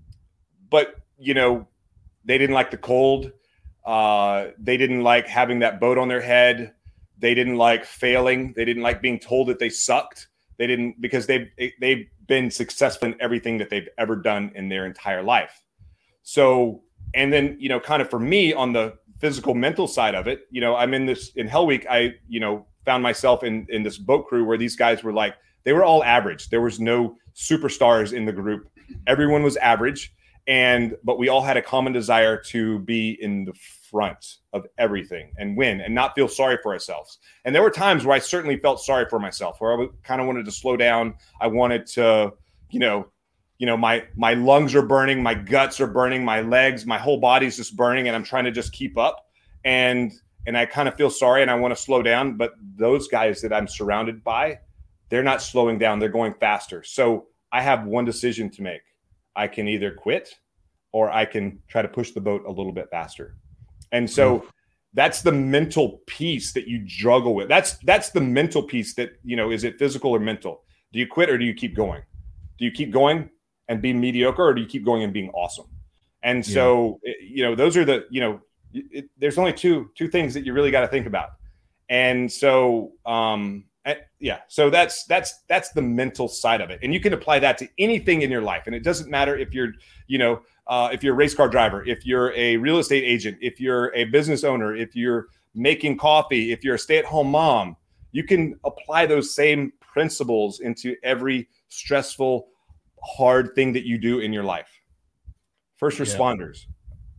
[SPEAKER 2] but, you know, they didn't like the cold. Uh, they didn't like having that boat on their head. They didn't like failing. They didn't like being told that they sucked. They didn't, because they've, they've been successful in everything that they've ever done in their entire life. So, and then, you know, kind of for me on the physical, mental side of it, you know, I'm in this, in Hell Week, I, you know, found myself in, in this boat crew where these guys were like, they were all average. There was no superstars in the group. Everyone was average. And, but we all had a common desire to be in the front of everything and win and not feel sorry for ourselves. And there were times where I certainly felt sorry for myself, where I kind of wanted to slow down. I wanted to, you know, you know, my, my lungs are burning, my guts are burning, my legs, my whole body's just burning, and I'm trying to just keep up. And, And I kind of feel sorry and I want to slow down. But those guys that I'm surrounded by, they're not slowing down. They're going faster. So I have one decision to make. I can either quit or I can try to push the boat a little bit faster. And so mm. that's the mental piece that you juggle with. That's that's the mental piece that, you know, is it physical or mental? Do you quit or do you keep going? Do you keep going and be mediocre, or do you keep going and being awesome? And so, yeah. you know, those are the, you know, It, there's only two two things that you really got to think about. And so um yeah so that's that's that's the mental side of it, and you can apply that to anything in your life. And it doesn't matter if you're, you know, uh if you're a race car driver, if you're a real estate agent, if you're a business owner, if you're making coffee, if you're a stay-at-home mom. You can apply those same principles into every stressful, hard thing that you do in your life. First responders, yeah.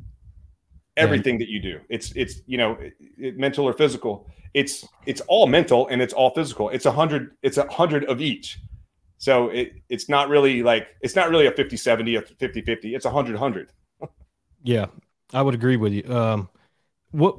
[SPEAKER 2] Everything that you do, it's it's you know, it, it, mental or physical. It's it's all mental and it's all physical. It's a hundred. It's a hundred of each. So it, it's not really like, it's not really a fifty seventy, a fifty fifty. It's a hundred hundred.
[SPEAKER 1] Yeah, I would agree with you. Um, what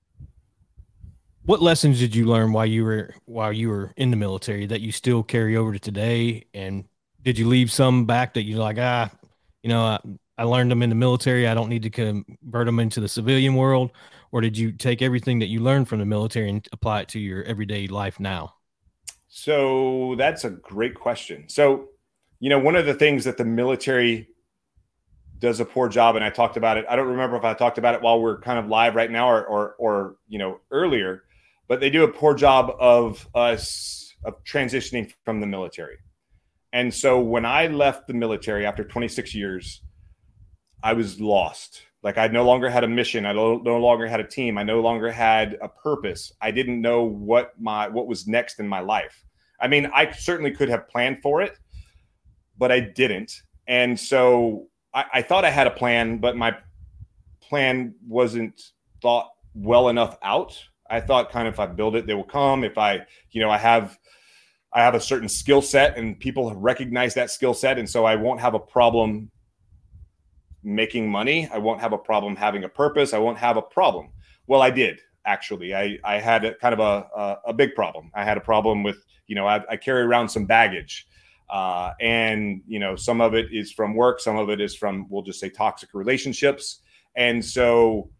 [SPEAKER 1] what lessons did you learn while you were while you were in the military that you still carry over to today? And did you leave some back that you're like, ah, you know, I, I learned them in the military, I don't need to convert them into the civilian world? Or did you take everything that you learned from the military and apply it to your everyday life now?
[SPEAKER 2] So that's a great question. So, you know, one of the things that the military does a poor job, and I talked about it, I don't remember if I talked about it while we're kind of live right now or, or, or you know, earlier, but they do a poor job of us of transitioning from the military. And so when I left the military after twenty-six years, I was lost. Like I no longer had a mission. I no, no longer had a team. I no longer had a purpose. I didn't know what my what was next in my life. I mean, I certainly could have planned for it, but I didn't. And so I, I thought I had a plan, but my plan wasn't thought well enough out. I thought kind of if I build it, they will come. If I, you know, I have I have a certain skill set and people recognize that skill set. And so I won't have a problem making money. I won't have a problem having a purpose. I won't have a problem. Well, I did actually. I, I had a, kind of a, a, a big problem. I had a problem with, you know, I, I carry around some baggage uh, and, you know, some of it is from work. Some of it is from, we'll just say toxic relationships. And so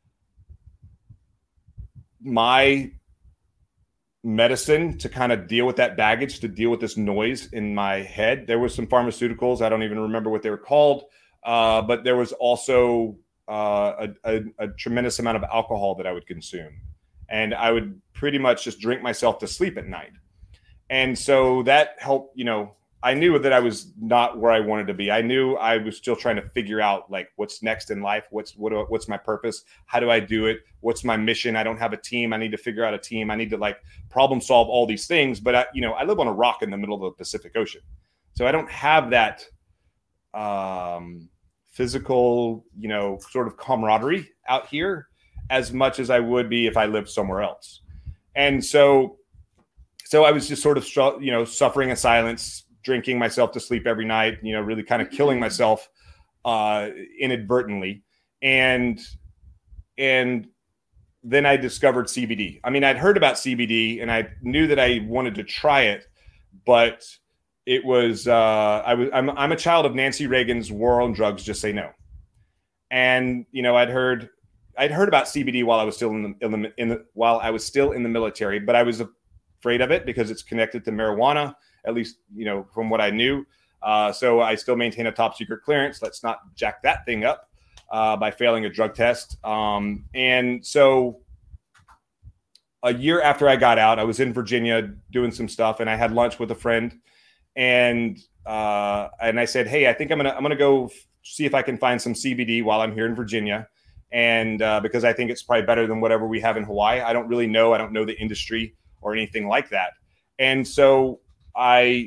[SPEAKER 2] my medicine to kind of deal with that baggage, to deal with this noise in my head, there was some pharmaceuticals. I don't even remember what they were called. Uh, but there was also uh, a, a, a tremendous amount of alcohol that I would consume. And I would pretty much just drink myself to sleep at night. And so that helped, you know, I knew that I was not where I wanted to be. I knew I was still trying to figure out like what's next in life. What's what? What's my purpose? How do I do it? What's my mission? I don't have a team. I need to figure out a team. I need to like problem solve all these things. But I, you know, I live on a rock in the middle of the Pacific Ocean, so I don't have that um, physical, you know, sort of camaraderie out here as much as I would be if I lived somewhere else. And so, so I was just sort of, you know, suffering in silence, drinking myself to sleep every night, you know, really kind of killing myself uh, inadvertently. And, and then I discovered C B D. I mean, I'd heard about C B D and I knew that I wanted to try it, but it was, uh, I was, I'm, I'm a child of Nancy Reagan's War on Drugs, Just Say No. And, you know, I'd heard, I'd heard about C B D while I was still in the, in the, in the, while I was still in the military, but I was afraid of it because it's connected to marijuana, at least, you know, from what I knew. Uh, so I still maintain a top secret clearance. Let's not jack that thing up uh, by failing a drug test. Um, and so a year after I got out, I was in Virginia doing some stuff and I had lunch with a friend and, uh, and I said, hey, I think I'm going to, I'm going to go f- see if I can find some C B D while I'm here in Virginia. And uh, because I think it's probably better than whatever we have in Hawaii. I don't really know. I don't know the industry or anything like that. And so I,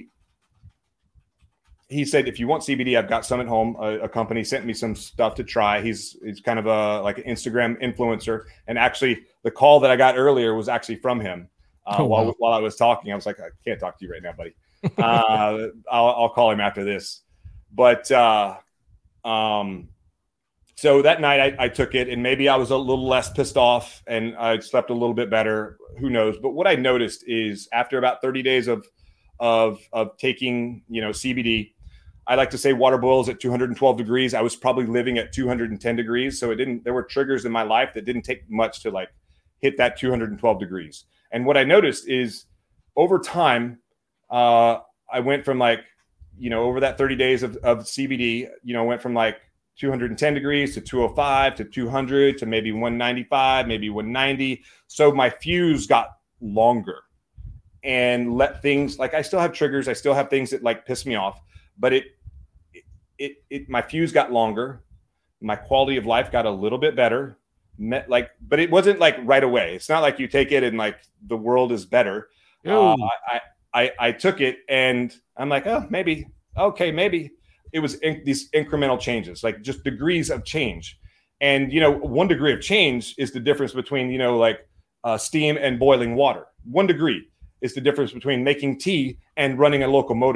[SPEAKER 2] he said, if you want C B D, I've got some at home. A, a company sent me some stuff to try. He's, he's kind of a, like an Instagram influencer. And actually the call that I got earlier was actually from him uh, oh, while, wow. while I was talking. I was like, I can't talk to you right now, buddy. uh, I'll, I'll call him after this. But, uh, um, so that night I, I took it and maybe I was a little less pissed off and I slept a little bit better. Who knows? But what I noticed is after about thirty days of, of, of taking, you know, C B D, I like to say water boils at two hundred twelve degrees. I was probably living at two hundred ten degrees. So it didn't, there were triggers in my life that didn't take much to like hit that two hundred twelve degrees. And what I noticed is over time, uh, I went from like, you know, over that thirty days of, of C B D, you know, went from like two hundred ten degrees to two oh five to two hundred to maybe one ninety-five, maybe one ninety. So my fuse got longer and let things like, I still have triggers. I still have things that like piss me off, but it, it, it, it my fuse got longer. My quality of life got a little bit better. Met like, but it wasn't like right away. It's not like you take it and like the world is better. Uh, I, I, I took it and I'm like, oh, maybe, okay, maybe. It was in, these incremental changes, like just degrees of change. And, you know, one degree of change is the difference between, you know, like uh, steam and boiling water. One degree is the difference between making tea and running a locomotive.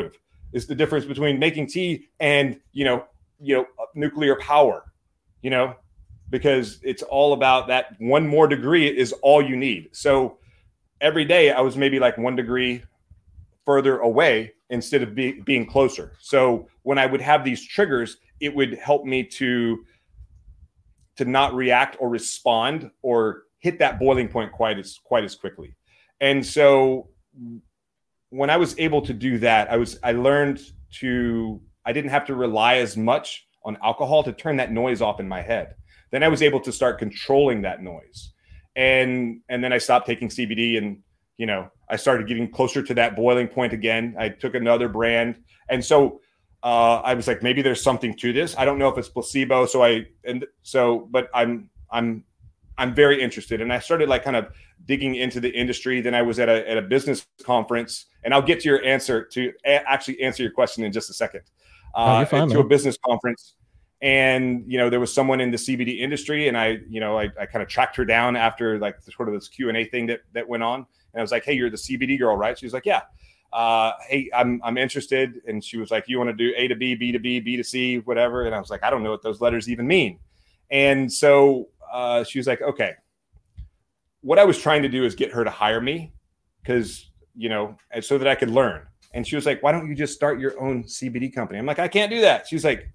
[SPEAKER 2] is the difference between making tea and, you know, you know, nuclear power, you know, because it's all about that one more degree is all you need. So every day I was maybe like one degree further away instead of be, being closer. So when I would have these triggers, it would help me to, to not react or respond or hit that boiling point quite as, quite as quickly. And so when I was able to do that, I was, I learned to, I didn't have to rely as much on alcohol to turn that noise off in my head. Then I was able to start controlling that noise. And, and then I stopped taking C B D, and, you know, I started getting closer to that boiling point again. I took another brand. And so uh, I was like, maybe there's something to this. I don't know if it's placebo. So I, and so, but I'm, I'm, I'm very interested. And I started like kind of digging into the industry. Then I was at a, at a business conference, and I'll get to your answer to a- actually answer your question in just a second. Uh, oh, you're fine, to man. A business conference. And, you know, there was someone in the C B D industry, and I, you know, I, I kind of tracked her down after like the, sort of this Q and A thing that, that went on. And I was like, hey, you're the C B D girl, right? She was like, yeah. Uh, hey, I'm, I'm interested. And she was like, you want to do A to B, B to B, B to C, whatever. And I was like, I don't know what those letters even mean. And so uh, she was like, okay. What I was trying to do is get her to hire me, because, you know, so that I could learn. And she was like, why don't you just start your own C B D company? I'm like, I can't do that. She's like,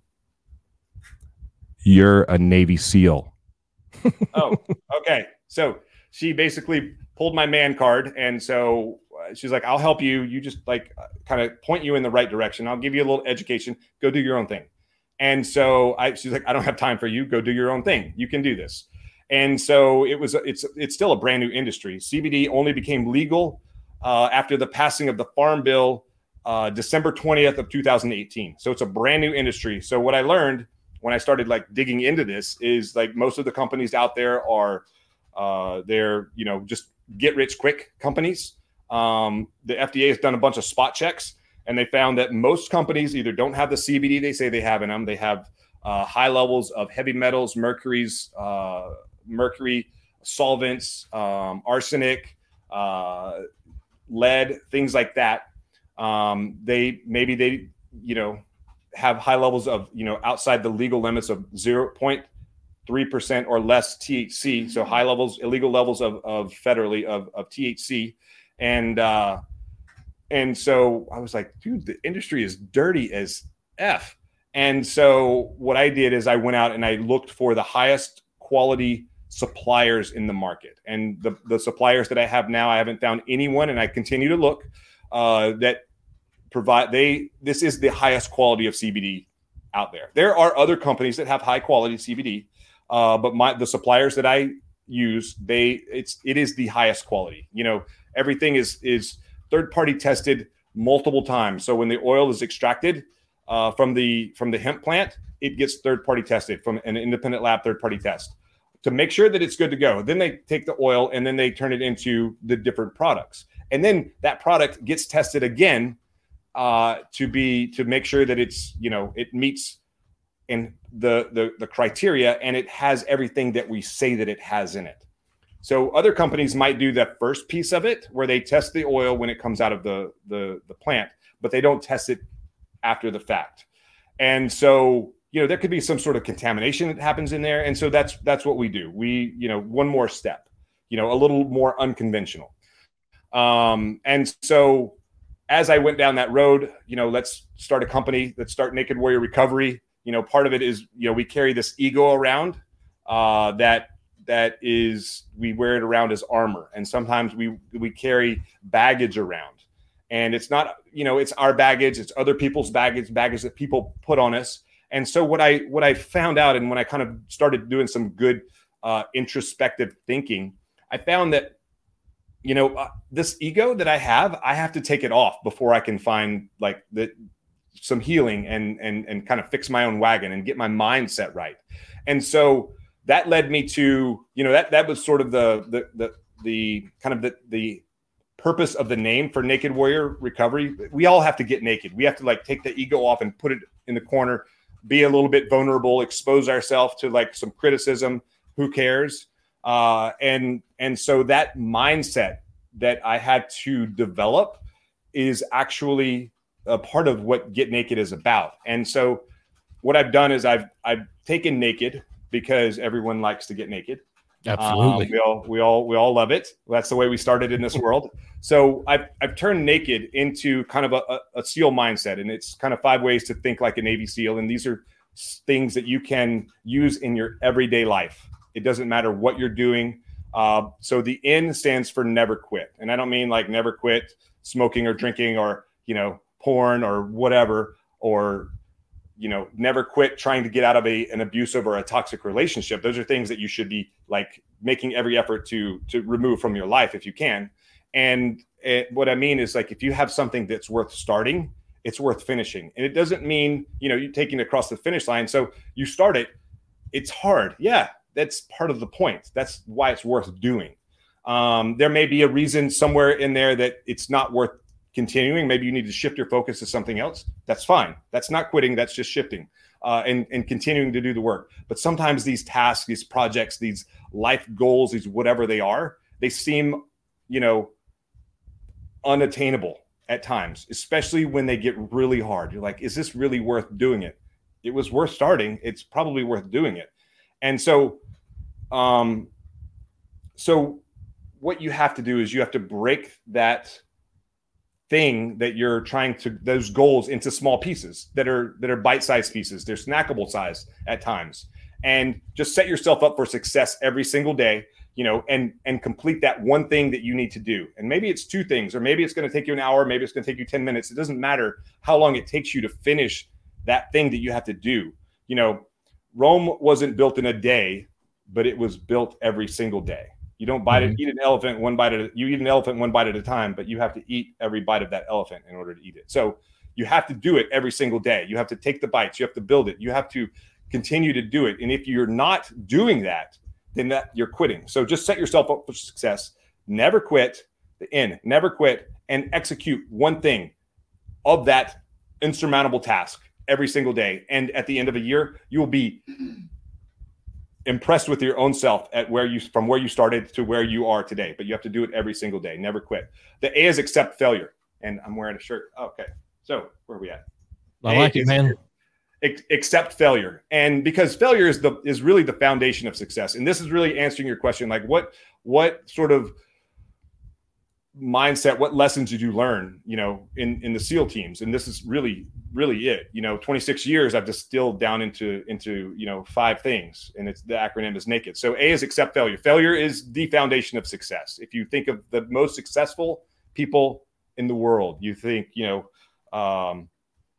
[SPEAKER 2] you're a Navy SEAL. Oh, okay. So she basically pulled my man card. And so uh, she's like, I'll help you. You just like uh, kind of point you in the right direction. I'll give you a little education. Go do your own thing. And so I, she's like, I don't have time for you. Go do your own thing. You can do this. And so it was, it's, it's still a brand new industry. C B D only became legal uh, after the passing of the Farm Bill, uh, December twentieth of two thousand eighteen. So it's a brand new industry. So what I learned when I started like digging into this is like most of the companies out there are, uh, they're, you know, just get rich quick companies. Um, the F D A has done a bunch of spot checks, and they found that most companies either don't have the C B D they say they have in them. They have uh, high levels of heavy metals, mercuries, uh, mercury, solvents, um, arsenic, uh, lead, things like that. Um, they maybe they, you know, have high levels of, you know, outside the legal limits of zero point three percent or less T H C. So high levels, illegal levels of, of federally of, of T H C. And, uh, and so I was like, dude, the industry is dirty as F. And so what I did is I went out and I looked for the highest quality suppliers in the market. And the, the suppliers that I have now, I haven't found anyone, and I continue to look, uh, that provide, they, this is the highest quality of C B D out there. There are other companies that have high quality C B D, uh, but my, the suppliers that I use, they, it's, it is the highest quality. You know, everything is, is third party tested multiple times. So when the oil is extracted uh, from the, from the hemp plant, it gets third party tested from an independent lab, third party test to make sure that it's good to go. Then they take the oil and then they turn it into the different products. And then that product gets tested again uh, to be, to make sure that it's, you know, it meets in the, the, the criteria, and it has everything that we say that it has in it. So other companies might do that first piece of it where they test the oil when it comes out of the, the, the plant, but they don't test it after the fact. And so, you know, there could be some sort of contamination that happens in there. And so that's, that's what we do. We, you know, one more step, you know, a little more unconventional. Um, and so as I went down that road, you know, let's start a company, let's start Naked Warrior Recovery. You know, part of it is, you know, we carry this ego around uh, that, that is, we wear it around as armor. And sometimes we, we carry baggage around, and it's not, you know, it's our baggage, it's other people's baggage, baggage that people put on us. And so what I, what I found out, and when I kind of started doing some good uh, introspective thinking, I found that, you know, uh, this ego that I have, I have to take it off before I can find like the, some healing and, and, and kind of fix my own wagon and get my mindset right. And so that led me to, you know, that, that was sort of the, the, the, the kind of the, the purpose of the name for Naked Warrior Recovery. We all have to get naked. We have to like take the ego off and put it in the corner, be a little bit vulnerable, expose ourselves to like some criticism. Who cares? Uh, and, and so that mindset that I had to develop is actually a part of what Get Naked is about. And so what I've done is I've I've taken naked because everyone likes to get naked.
[SPEAKER 1] Absolutely.
[SPEAKER 2] Um, we all we all we all love it. That's the way we started in this world. So I've I've turned naked into kind of a, a, a SEAL mindset, and it's kind of five ways to think like a Navy SEAL. And these are things that you can use in your everyday life. It doesn't matter what you're doing. Uh, so the N stands for never quit, and I don't mean like never quit smoking or drinking or you know porn or whatever, or you know, never quit trying to get out of a, an abusive or a toxic relationship. Those are things that you should be like making every effort to, to remove from your life if you can. And it, what I mean is like, if you have something that's worth starting, it's worth finishing. And it doesn't mean, you know, you taking it across the finish line. So you start it, it's hard. Yeah. That's part of the point. That's why it's worth doing. Um, there may be a reason somewhere in there that it's not worth continuing. Maybe you need to shift your focus to something else. That's fine. That's not quitting. That's just shifting uh, and, and continuing to do the work. But sometimes these tasks, these projects, these life goals, these whatever they are, they seem, you know, unattainable at times, especially when they get really hard. You're like, is this really worth doing it? It was worth starting. It's probably worth doing it. And so, um, so what you have to do is you have to break that thing that you're trying to, those goals into small pieces that are that are bite-sized pieces. They're snackable size at times, and just set yourself up for success every single day, you know, and and complete that one thing that you need to do. And maybe it's two things, or maybe it's going to take you an hour, maybe it's going to take you ten minutes. It doesn't matter how long it takes you to finish that thing that you have to do. You know, Rome wasn't built in a day, but it was built every single day. You don't bite mm-hmm. it, eat an elephant one bite at a, you eat an elephant one bite at a time, but you have to eat every bite of that elephant in order to eat it. So you have to do it every single day. You have to take the bites. You have to build it. You have to continue to do it. And if you're not doing that, then that you're quitting. So just set yourself up for success. Never quit. The N, never quit, and execute one thing of that insurmountable task every single day. And at the end of a year, you will be impressed with your own self at where you, from where you started to where you are today, but you have to do it every single day. Never quit. The A is accept failure. And I'm wearing a shirt. Okay. So where are we at?
[SPEAKER 1] I a like it, man.
[SPEAKER 2] Accept failure. And because failure is the, is really the foundation of success. And this is really answering your question. Like what, what sort of mindset, what lessons did you learn, you know, in, in the SEAL teams? And this is really, really it, you know, twenty-six years, I've distilled down into, into, you know, five things, and it's the acronym is NAKED. So A is accept failure. Failure is the foundation of success. If you think of the most successful people in the world, you think, you know, um,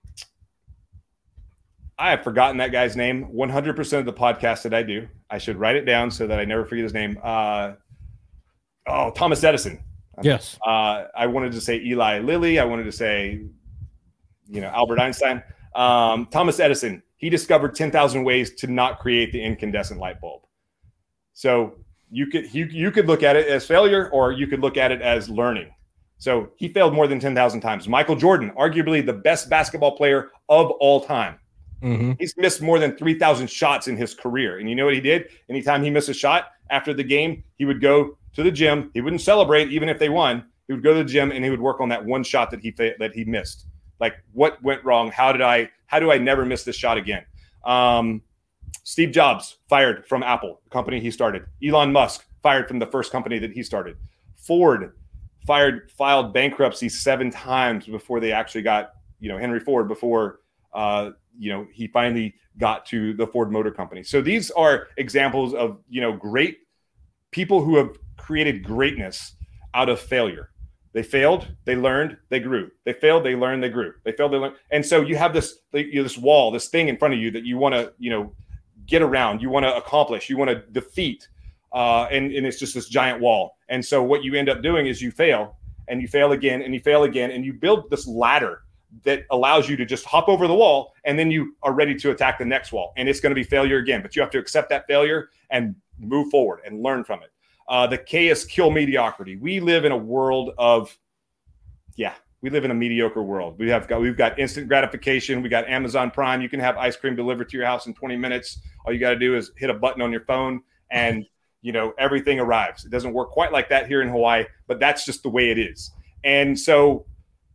[SPEAKER 2] I have forgotten that guy's name. one hundred percent of the podcast that I do, I should write it down so that I never forget his name. Uh, oh, Thomas Edison.
[SPEAKER 1] Yes.
[SPEAKER 2] Uh, I wanted to say Eli Lilly. I wanted to say, you know, Albert Einstein. Um, Thomas Edison, he discovered ten thousand ways to not create the incandescent light bulb. So you could you, you could look at it as failure, or you could look at it as learning. So he failed more than ten thousand times. Michael Jordan, arguably the best basketball player of all time. Mm-hmm. He's missed more than three thousand shots in his career. And you know what he did? Anytime he missed a shot after the game, he would go to the gym. He wouldn't celebrate even if they won. He would go to the gym and he would work on that one shot that he that he missed. Like, what went wrong? How did I how do I never miss this shot again? Um, Steve Jobs fired from Apple, the company he started. Elon Musk fired from the first company that he started. Ford fired filed bankruptcy seven times before they actually got, you know, Henry Ford before uh, you know, he finally got to the Ford Motor Company. So these are examples of, you know, great people who have created greatness out of failure. They failed, they learned, they grew. They failed, they learned, they grew. They failed, they learned. And so you have this, you know, this wall, this thing in front of you that you want to, you know, get around, you want to accomplish, you want to defeat. Uh, and, and it's just this giant wall. And so what you end up doing is you fail and you fail again and you fail again. And you build this ladder that allows you to just hop over the wall, and then you are ready to attack the next wall. And it's going to be failure again, but you have to accept that failure and move forward and learn from it. Uh, the K is kill mediocrity. We live in a world of, yeah, we live in a mediocre world. We have got, we've got instant gratification. We got Amazon Prime. You can have ice cream delivered to your house in twenty minutes. All you got to do is hit a button on your phone and, you know, everything arrives. It doesn't work quite like that here in Hawaii, but that's just the way it is. And so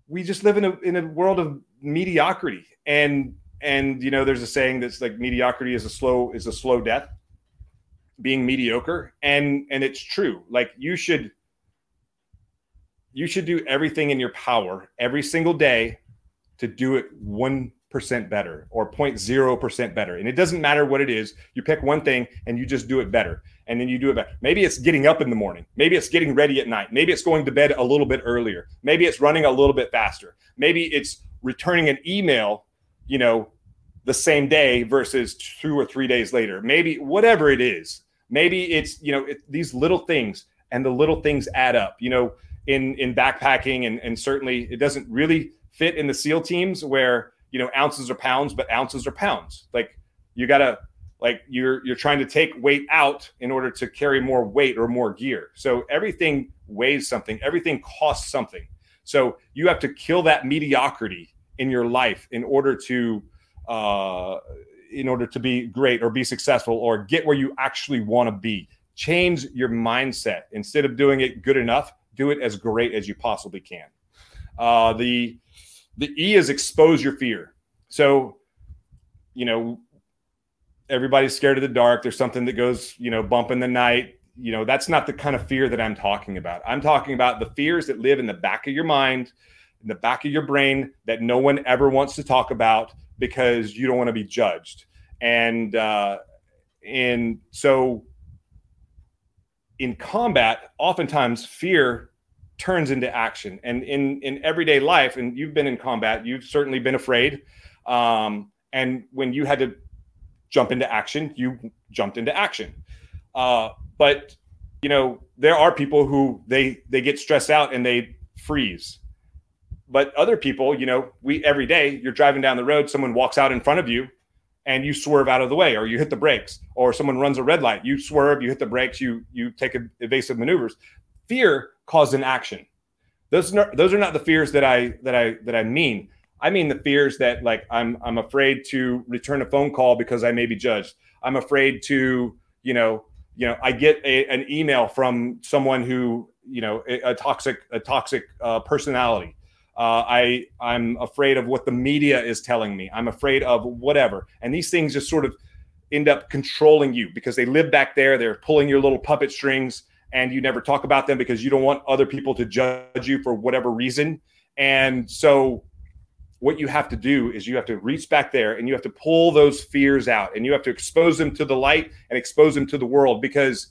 [SPEAKER 2] we just live in a in a world of mediocrity. And and you know, there's a saying that's like mediocrity is a slow is a slow death, being mediocre. And and it's true. Like you should you should do everything in your power every single day to do it one percent better or zero point zero percent better. And it doesn't matter what it is. You pick one thing and you just do it better. And then you do it better. Maybe it's getting up in the morning. Maybe it's getting ready at night. Maybe it's going to bed a little bit earlier. Maybe it's running a little bit faster. Maybe it's returning an email, you know, the same day versus two or three days later. Maybe whatever it is. Maybe it's, you know, it, these little things, and the little things add up, you know, in, in backpacking. And, and certainly it doesn't really fit in the SEAL teams where, you know, ounces are pounds, but ounces are pounds. Like you gotta, like you're, you're trying to take weight out in order to carry more weight or more gear. So everything weighs something, everything costs something. So you have to kill that mediocrity in your life in order to, uh, in order to be great or be successful or get where you actually want to be. Change your mindset. Instead of doing it good enough, do it as great as you possibly can. Uh, the, The E is expose your fear. So, you know, everybody's scared of the dark. There's something that goes, you know, bump in the night. You know, that's not the kind of fear that I'm talking about. I'm talking about the fears that live in the back of your mind, in the back of your brain that no one ever wants to talk about because you don't want to be judged. And, uh, and so in combat, oftentimes fear turns into action. And in, in everyday life, and you've been in combat, you've certainly been afraid. Um, and when you had to jump into action, you jumped into action. Uh, but, you know, there are people who they, they get stressed out and they freeze. But other people, you know, we, every day you're driving down the road, someone walks out in front of you and you swerve out of the way, or you hit the brakes, or someone runs a red light, you swerve, you hit the brakes, you, you take evasive maneuvers. Fear caused an action. Those are not, those are not the fears that I that I that I mean. I mean the fears that, like, I'm I'm afraid to return a phone call because I may be judged. I'm afraid to, you know, you know, I get a, an email from someone who, you know, a, a toxic a toxic uh, personality. Uh, I I'm afraid of what the media is telling me. I'm afraid of whatever, and these things just sort of end up controlling you because they live back there. They're pulling your little puppet strings. And you never talk about them because you don't want other people to judge you for whatever reason. And so what you have to do is you have to reach back there and you have to pull those fears out and you have to expose them to the light and expose them to the world. Because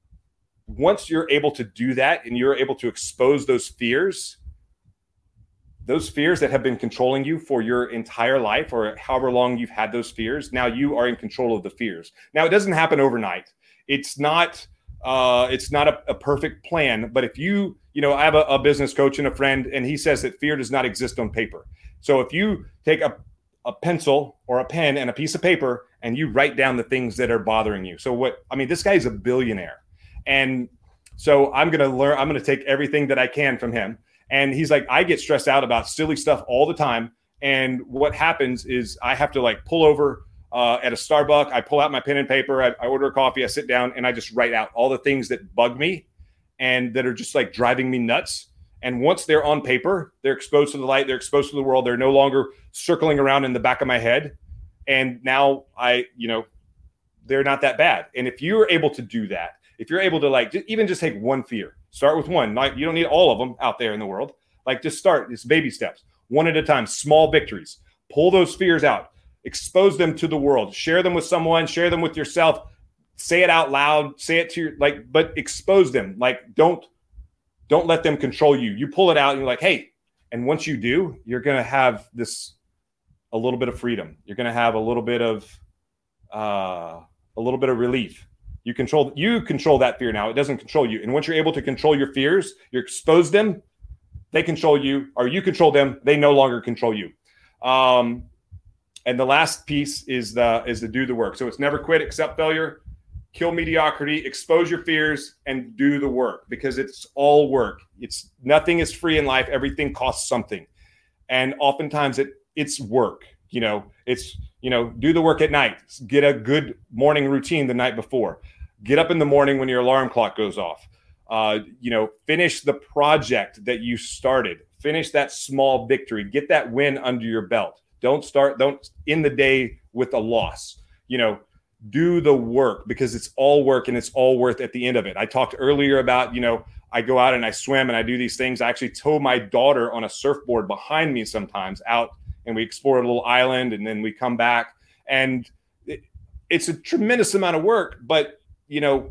[SPEAKER 2] once you're able to do that and you're able to expose those fears, those fears that have been controlling you for your entire life or however long you've had those fears, now you are in control of the fears. Now, it doesn't happen overnight. It's not... Uh, it's not a, a perfect plan, but if you, you know, I have a, a business coach and a friend, and he says that fear does not exist on paper. So if you take a, a pencil or a pen and a piece of paper and you write down the things that are bothering you. So what, I mean, this guy is a billionaire. And so I'm going to learn, I'm going to take everything that I can from him. And he's like, I get stressed out about silly stuff all the time. And what happens is I have to like pull over Uh, at a Starbucks, I pull out my pen and paper, I, I order a coffee, I sit down, and I just write out all the things that bug me and that are just like driving me nuts. And once they're on paper, they're exposed to the light, they're exposed to the world, they're no longer circling around in the back of my head. And now I, you know, they're not that bad. And if you're able to do that, if you're able to like even just take one fear, start with one. Like, you don't need all of them out there in the world. Like, just start. It's baby steps, one at a time, small victories. Pull those fears out. Expose them to the world, share them with someone, share them with yourself, say it out loud, say it to your, like, but expose them. Like, don't, don't let them control you. You pull it out and you're like, hey, and once you do, you're going to have this, a little bit of freedom. You're going to have a little bit of, uh, a little bit of relief. You control, you control that fear now. It doesn't control you. And once you're able to control your fears, you expose them, they control you, or you control them, they no longer control you. Um, And the last piece is the is to do the work. So it's never quit, accept failure, kill mediocrity, expose your fears, and do the work, because it's all work. It's nothing is free in life. Everything costs something. And oftentimes it it's work. You know, it's, you know, do the work at night. Get a good morning routine the night before. Get up in the morning when your alarm clock goes off. Uh, you know, finish the project that you started. Finish that small victory. Get that win under your belt. Don't start, don't end the day with a loss. You know, do the work, because it's all work and it's all worth at the end of it. I talked earlier about, you know, I go out and I swim and I do these things. I actually tow my daughter on a surfboard behind me sometimes out, and we explore a little island, and then we come back, and it, it's a tremendous amount of work. But, you know,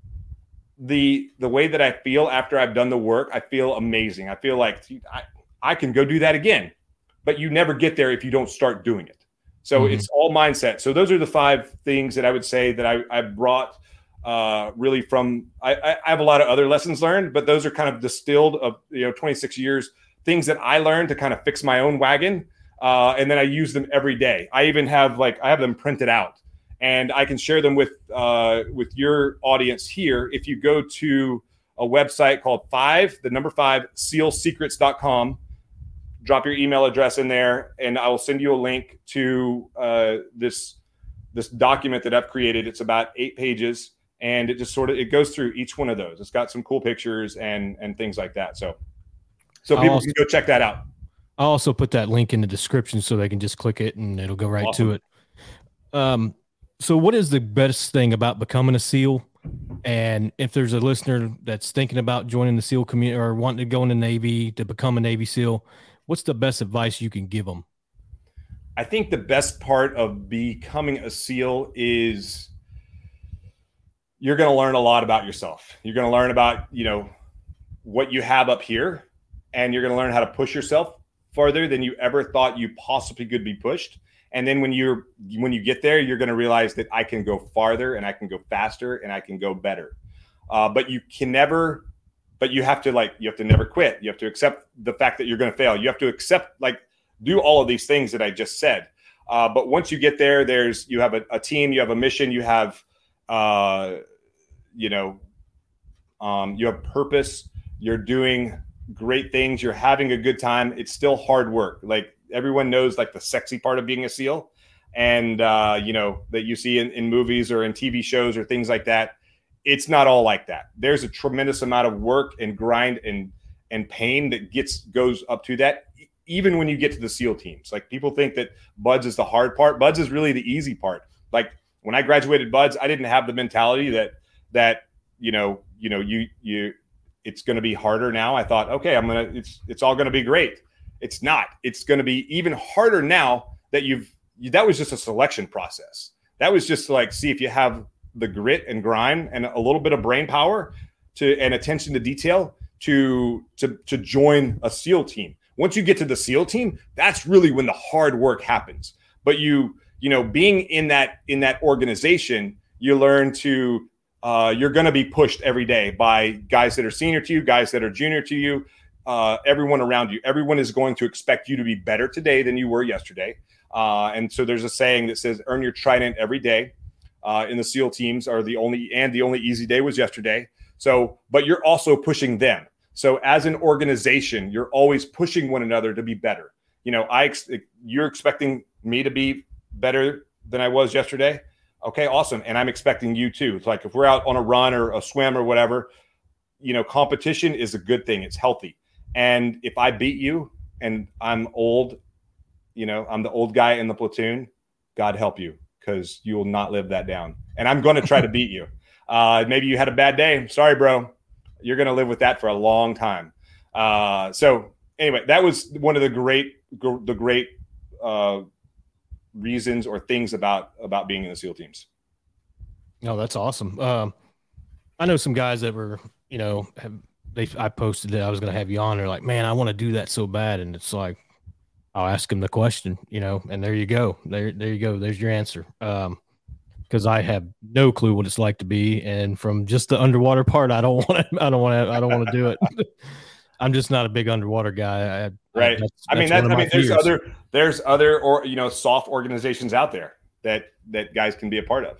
[SPEAKER 2] the the way that I feel after I've done the work, I feel amazing. I feel like I, I can go do that again. But you never get there if you don't start doing it. So mm-hmm. It's all mindset. So those are the five things that I would say that I, I brought uh, really from, I, I have a lot of other lessons learned, but those are kind of distilled of, you know, twenty-six years, things that I learned to kind of fix my own wagon. Uh, and then I use them every day. I even have like, I have them printed out, and I can share them with, uh, with your audience here. If you go to a website called five, the number five, seal secrets dot com, drop your email address in there, and I will send you a link to uh, this this document that I've created. It's about eight pages, and it just sort of it goes through each one of those. It's got some cool pictures and and things like that. So so people also, can go check that out.
[SPEAKER 1] I'll also put that link in the description so they can just click it and it'll go right awesome. to it. Um, so what is the best thing about becoming a SEAL? And if there's a listener that's thinking about joining the SEAL community or wanting to go in the Navy to become a Navy SEAL, what's the best advice you can give them?
[SPEAKER 2] I think the best part of becoming a SEAL is you're going to learn a lot about yourself. You're going to learn about, you know, what you have up here, and you're going to learn how to push yourself farther than you ever thought you possibly could be pushed. And then when you're, when you get there, you're going to realize that I can go farther, and I can go faster, and I can go better. Uh, but you can never, but you have to like, you have to never quit. You have to accept the fact that you're going to fail. You have to accept, like, do all of these things that I just said. Uh, but once you get there, there's, you have a, a team, you have a mission, you have, uh, you know, um, you have purpose, you're doing great things, you're having a good time. It's still hard work. Like, everyone knows like the sexy part of being a SEAL, and, uh, you know, that you see in, in movies or in T V shows or things like that. It's not all like that. There's a tremendous amount of work and grind and, and pain that gets, goes up to that. Even when you get to the SEAL teams, like, people think that BUD/S is the hard part. BUD/S is really the easy part. Like, when I graduated BUD/S, I didn't have the mentality that, that, you know, you know, you, you, it's going to be harder now. I thought, okay, I'm going to, it's, it's all going to be great. It's not. It's going to be even harder now that you've, you, that was just a selection process. That was just like, see if you have the grit and grind and a little bit of brain power to, and attention to detail to, to, to join a SEAL team. Once you get to the SEAL team, that's really when the hard work happens. But you, you know, being in that, in that organization, you learn to, uh, you're going to be pushed every day by guys that are senior to you, guys that are junior to you, uh, everyone around you. Everyone is going to expect you to be better today than you were yesterday. Uh, and so there's a saying that says, earn your trident every day. Uh, in the SEAL teams are the only, and the only easy day was yesterday. So, but you're also pushing them. So as an organization, you're always pushing one another to be better. You know, I, ex- you're expecting me to be better than I was yesterday. Okay, awesome. And I'm expecting you too. It's like, if we're out on a run or a swim or whatever, you know, competition is a good thing. It's healthy. And if I beat you and I'm old, you know, I'm the old guy in the platoon, God help you, because you will not live that down. And I'm going to try to beat you. Uh, maybe you had a bad day. Sorry, bro. You're going to live with that for a long time. Uh, so anyway, that was one of the great, gr- the great uh, reasons or things about, about being in the SEAL teams.
[SPEAKER 1] No, that's awesome. Um, I know some guys that were, you know, have, they, I posted that I was going to have you on. They're like, man, I want to do that so bad. And it's like, I'll ask them the question, you know, and there you go. There, there you go. There's your answer. Um, Because I have no clue what it's like to be, and from just the underwater part, I don't want to. I don't want to. I don't want to do it. I'm just not a big underwater guy. I,
[SPEAKER 2] right. I, that's, I mean, that's, I mean, there's fears. other, there's other, or you know, soft organizations out there that that guys can be a part of,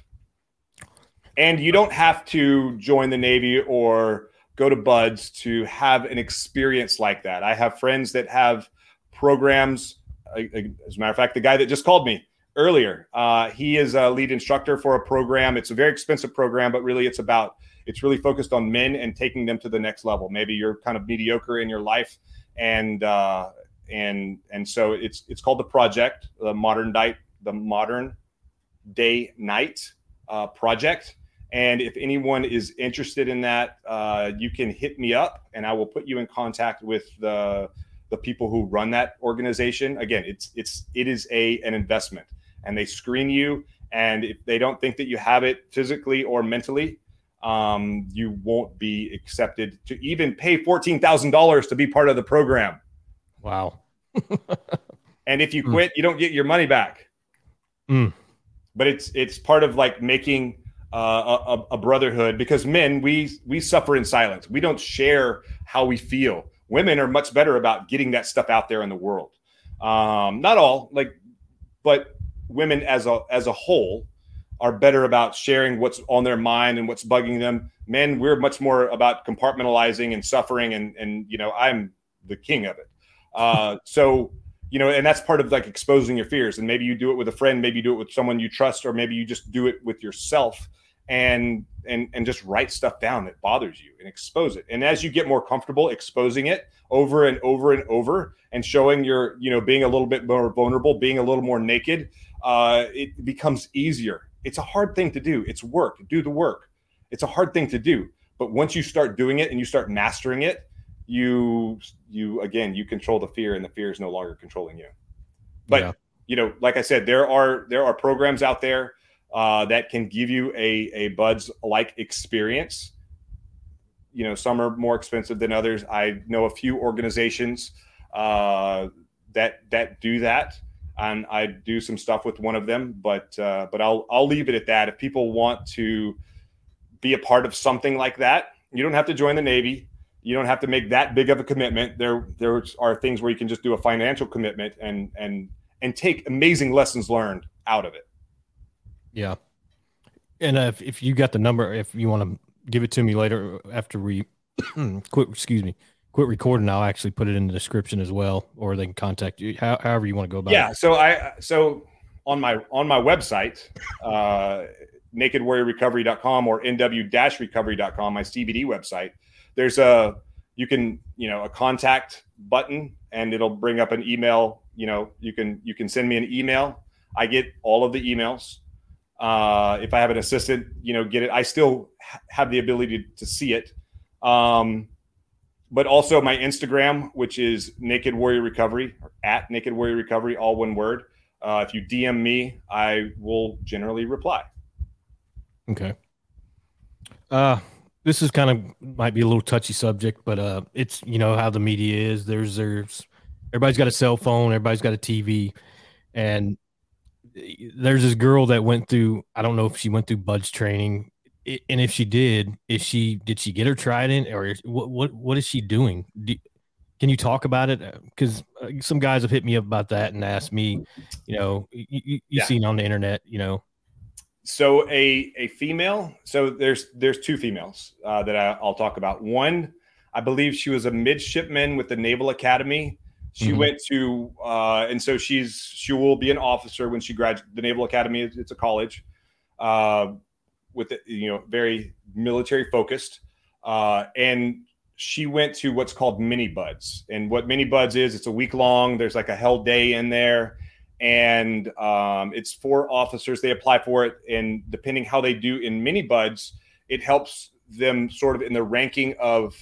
[SPEAKER 2] and you don't have to join the Navy or go to BUD/S to have an experience like that. I have friends that have programs. As a matter of fact, the guy that just called me earlier, uh, he is a lead instructor for a program. It's a very expensive program, but really it's about, it's really focused on men and taking them to the next level. Maybe you're kind of mediocre in your life and uh, and and so it's it's called the Project, the Modern Night, the Modern Day Night uh, Project. And if anyone is interested in that, uh, you can hit me up, and I will put you in contact with the the people who run that organization. Again, it's it's it is a an investment, and they screen you. And if they don't think that you have it physically or mentally, um, you won't be accepted to even pay fourteen thousand dollars to be part of the program.
[SPEAKER 1] Wow.
[SPEAKER 2] And if you quit, mm. you don't get your money back.
[SPEAKER 1] Mm.
[SPEAKER 2] But it's it's part of like making uh, a, a brotherhood, because men, we we suffer in silence. We don't share how we feel. Women are much better about getting that stuff out there in the world. Um, not all, like, but women as a as a whole are better about sharing what's on their mind and what's bugging them. Men, we're much more about compartmentalizing and suffering, and and you know, I'm the king of it. Uh, so. You know, and that's part of like exposing your fears. And maybe you do it with a friend, maybe you do it with someone you trust, or maybe you just do it with yourself and and and just write stuff down that bothers you and expose it. And as you get more comfortable exposing it over and over and over and showing your, you know, being a little bit more vulnerable, being a little more naked, uh, it becomes easier. It's a hard thing to do. It's work. Do the work. It's a hard thing to do. But once you start doing it and you start mastering it, you you again you control the fear, and the fear is no longer controlling you. But yeah. you know, like I said, there are there are programs out there uh that can give you a a buds like experience. You know, some are more expensive than others. I know a few organizations uh that that do that, and I do some stuff with one of them, but uh but I'll I'll leave it at that. If people want to be a part of something like that, you don't have to join the Navy. You don't have to make that big of a commitment. There, there are things where you can just do a financial commitment and and and take amazing lessons learned out of it.
[SPEAKER 1] Yeah, and uh, if if you got the number, if you want to give it to me later after we quit, excuse me, quit recording, I'll actually put it in the description as well, or they can contact you. How, however you want to go about
[SPEAKER 2] yeah, it. Yeah. So I so on my on my website, uh, naked warrior recovery dot com or N W recovery dot com, my C B D website. There's a, you can, you know, a contact button, and it'll bring up an email. You know, you can, you can send me an email. I get all of the emails. Uh, if I have an assistant, you know, get it. I still ha- have the ability to, to see it. Um, but also my Instagram, which is Naked Warrior Recovery, or at Naked Warrior Recovery, all one word. Uh, if you D M me, I will generally reply.
[SPEAKER 1] Okay. Uh, This is kind of might be a little touchy subject, but uh, it's, you know, how the media is. There's there's everybody's got a cell phone, everybody's got a T V, and there's this girl that went through. I don't know if she went through buds training, and if she did, is she did she get her trident, or what what what is she doing? Do, can you talk about it? Because some guys have hit me up about that and asked me, you know, you you, you yeah. seen on the internet, you know.
[SPEAKER 2] So a a female. So there's there's two females uh, that I, I'll talk about. One, I believe she was a midshipman with the Naval Academy. She mm-hmm. went to, uh, and so she's she will be an officer when she graduates. The Naval Academy, it's a college, uh, with you know very military focused, uh, and she went to what's called Mini Buds. And what Mini Buds is, it's a week long. There's like a hell day in there. And um, it's for officers. They apply for it, and depending how they do in Mini Buds, it helps them sort of in the ranking of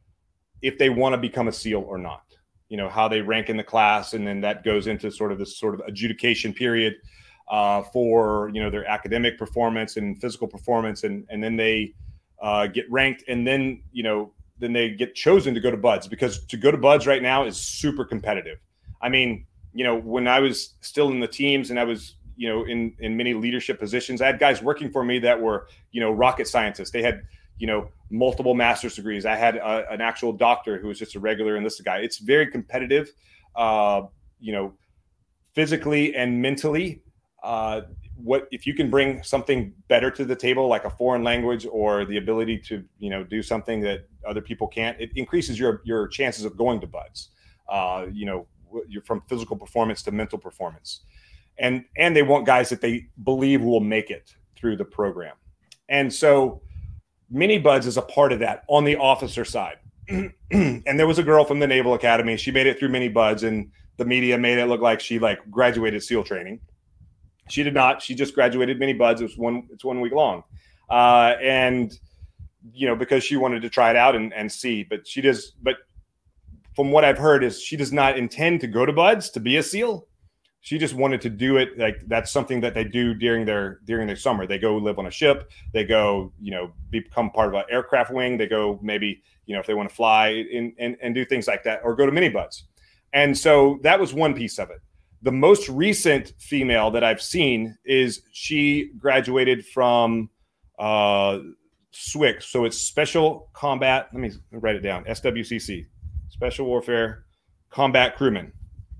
[SPEAKER 2] if they want to become a SEAL or not. You know, how they rank in the class, and then that goes into sort of this sort of adjudication period uh, for you know their academic performance and physical performance, and and then they uh, get ranked, and then you know then they get chosen to go to Buds, because to go to Buds right now is super competitive. I mean. You know, when I was still in the teams and I was, you know, in, in many leadership positions, I had guys working for me that were, you know, rocket scientists. They had, you know, multiple master's degrees. I had a, an actual doctor who was just a regular enlisted guy. It's very competitive, uh, you know, physically and mentally. Uh, what if you can bring something better to the table, like a foreign language or the ability to, you know, do something that other people can't, it increases your your chances of going to Buds. Uh, you know, you're from physical performance to mental performance, and and they want guys that they believe will make it through the program. And so Mini Buds is a part of that on the officer side. and there was a girl from the Naval Academy. She made it through mini buds, and the media made it look like she like graduated SEAL training. She did not. She just graduated mini buds. It was one. It's one week long, uh, and you know because she wanted to try it out and, and see. But she does. But from what I've heard, is she does not intend to go to buds to be a SEAL. She just wanted to do it. Like that's something that they do during their during their summer. They go live on a ship. They go, you know, become part of an aircraft wing. They go maybe, you know, if they want to fly in, and, and do things like that, or go to mini buds. And so that was one piece of it. The most recent female that I've seen is she graduated from uh, S W C. So it's Special Combat. Let me write it down. S W C C, Special Warfare Combat Crewman.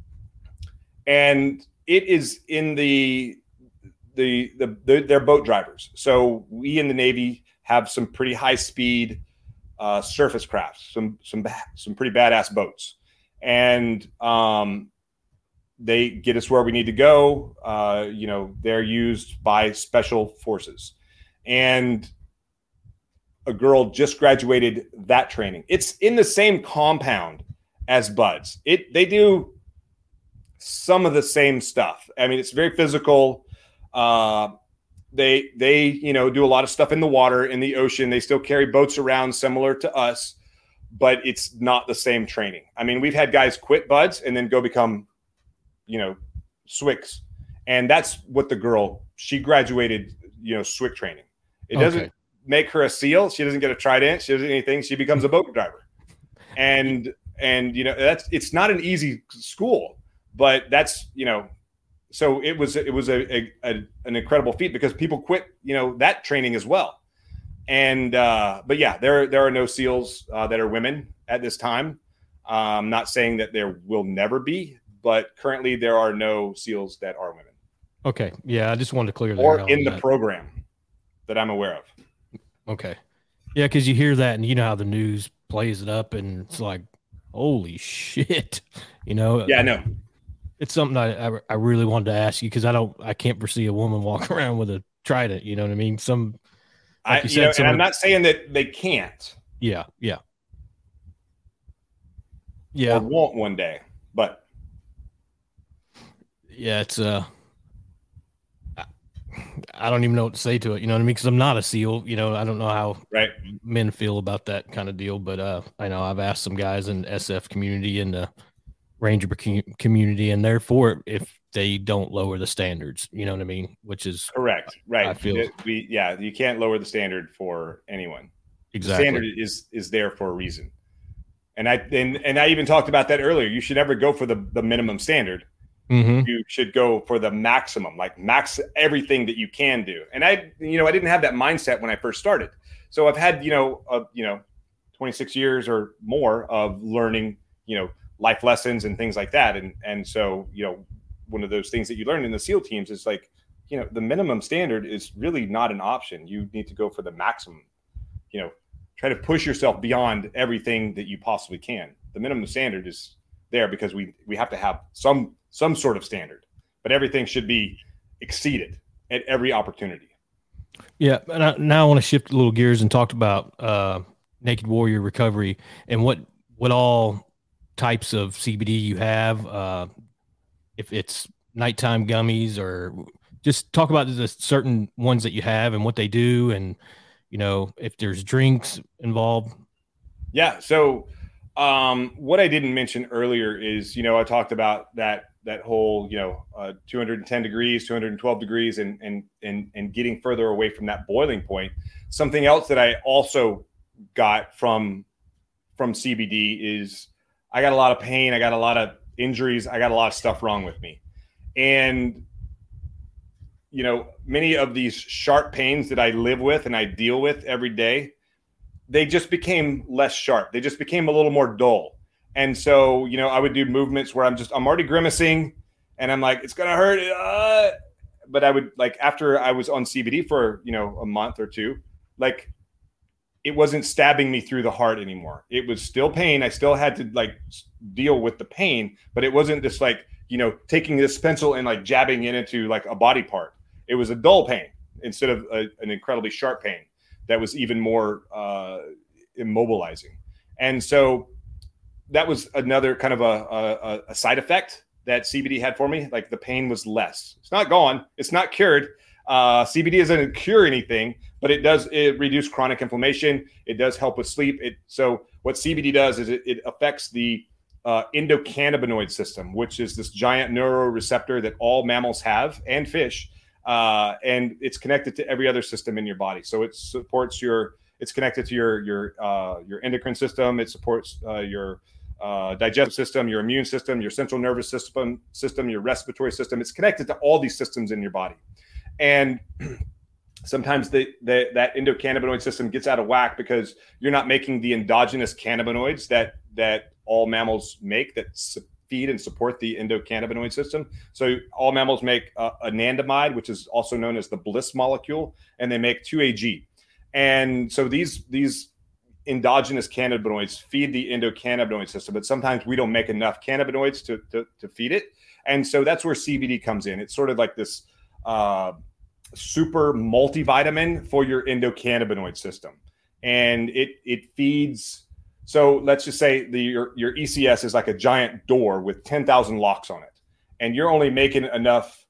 [SPEAKER 2] And it is in the, the the the they're boat drivers. So we in the Navy have some pretty high speed uh, surface crafts, some some some pretty badass boats, and um, they get us where we need to go. Uh, you know, they're used by special forces, and a girl just graduated that training. It's in the same compound as buds. It they do some of the same stuff. I mean, it's very physical. Uh, they, they, you know, do a lot of stuff in the water, in the ocean. They still carry boats around similar to us, but it's not the same training. I mean, we've had guys quit buds and then go become, you know, S W Cs. And that's what the girl, she graduated, you know, S W C training. It doesn't okay. make her a SEAL. She doesn't get a trident. She doesn't do anything. She becomes a boat driver. And, and, you know, that's, it's not an easy school. But that's, you know, so it was it was a, a, a an incredible feat because people quit, you know, that training as well. And uh, but yeah, there there are no SEALs uh, that are women at this time. Uh, I'm not saying that there will never be, but currently there are no SEALs that are women.
[SPEAKER 1] Okay, yeah, I just wanted to clear that.
[SPEAKER 2] Or in the that. program that I'm aware of.
[SPEAKER 1] Okay, yeah, because you hear that and you know how the news plays it up, and it's like, holy shit, you know?
[SPEAKER 2] Yeah, I know.
[SPEAKER 1] It's something I, I I really wanted to ask you because I don't I can't foresee a woman walking around with a trident. You know what I mean? Some,
[SPEAKER 2] like I, you said, you know, and I'm not saying that they can't.
[SPEAKER 1] Yeah, yeah, yeah.
[SPEAKER 2] Or won't one day, but
[SPEAKER 1] yeah, it's uh, I, I don't even know what to say to it. You know what I mean? Because I'm not a SEAL. You know, I don't know how
[SPEAKER 2] right
[SPEAKER 1] men feel about that kind of deal. But uh, I know I've asked some guys in the S F community and the Ranger community, and therefore if they don't lower the standards, you know what I mean, which is
[SPEAKER 2] correct, right?
[SPEAKER 1] I feel
[SPEAKER 2] it, we yeah, you can't lower the standard for anyone.
[SPEAKER 1] Exactly,
[SPEAKER 2] the standard is is there for a reason, and I and, and I even talked about that earlier. You should never go for the the minimum standard.
[SPEAKER 1] Mm-hmm.
[SPEAKER 2] You should go for the maximum, like max everything that you can do. And I, you know, I didn't have that mindset when I first started. So I've had you know, uh, you know, twenty-six years or more of learning, you know. life lessons and things like that. And, and so, you know, one of those things that you learn in the SEAL teams is like, you know, the minimum standard is really not an option. You need to go for the maximum, you know, try to push yourself beyond everything that you possibly can. The minimum standard is there because we, we have to have some, some sort of standard, but everything should be exceeded at every opportunity.
[SPEAKER 1] Yeah. And I, now I want to shift a little gears and talk about uh, Naked Warrior recovery and what, what all types of C B D you have, uh, if it's nighttime gummies, or just talk about the certain ones that you have and what they do, and you know if there's drinks involved.
[SPEAKER 2] Yeah. So um, what I didn't mention earlier is, you know, I talked about that that whole, you know, uh, two hundred ten degrees, two hundred twelve degrees, and and and and getting further away from that boiling point. Something else that I also got from from C B D is I got a lot of pain. I got a lot of injuries. I got a lot of stuff wrong with me. And, you know, many of these sharp pains that I live with and I deal with every day, they just became less sharp. They just became a little more dull. And so, you know, I would do movements where I'm just, I'm already grimacing and I'm like, it's going to hurt. Uh, but I would like, after I was on C B D for, you know, a month or two, like, it wasn't stabbing me through the heart anymore. It was still pain. I still had to like deal with the pain, but it wasn't just like, you know, taking this pencil and like jabbing it into like a body part. It was a dull pain instead of a, an incredibly sharp pain that was even more uh, immobilizing. And so that was another kind of a, a, a side effect that C B D had for me. Like the pain was less. It's not gone. It's not cured. Uh, C B D doesn't cure anything, but it does it reduce chronic inflammation. It does help with sleep. It so what C B D does is it, it affects the uh, endocannabinoid system, which is this giant neuroreceptor that all mammals have and fish, uh, and it's connected to every other system in your body. So it supports your. It's connected to your your uh, your endocrine system. It supports uh, your uh, digestive system, your immune system, your central nervous system, system, your respiratory system. It's connected to all these systems in your body. And sometimes the, the, that endocannabinoid system gets out of whack because you're not making the endogenous cannabinoids that that all mammals make that su- feed and support the endocannabinoid system. So all mammals make uh, anandamide, which is also known as the bliss molecule, and they make two A G. And so these these endogenous cannabinoids feed the endocannabinoid system, but sometimes we don't make enough cannabinoids to, to, to feed it. And so that's where C B D comes in. It's sort of like this uh, super multivitamin for your endocannabinoid system. And it it feeds, so let's just say the your, your E C S is like a giant door with ten thousand locks on it. And you're only making enough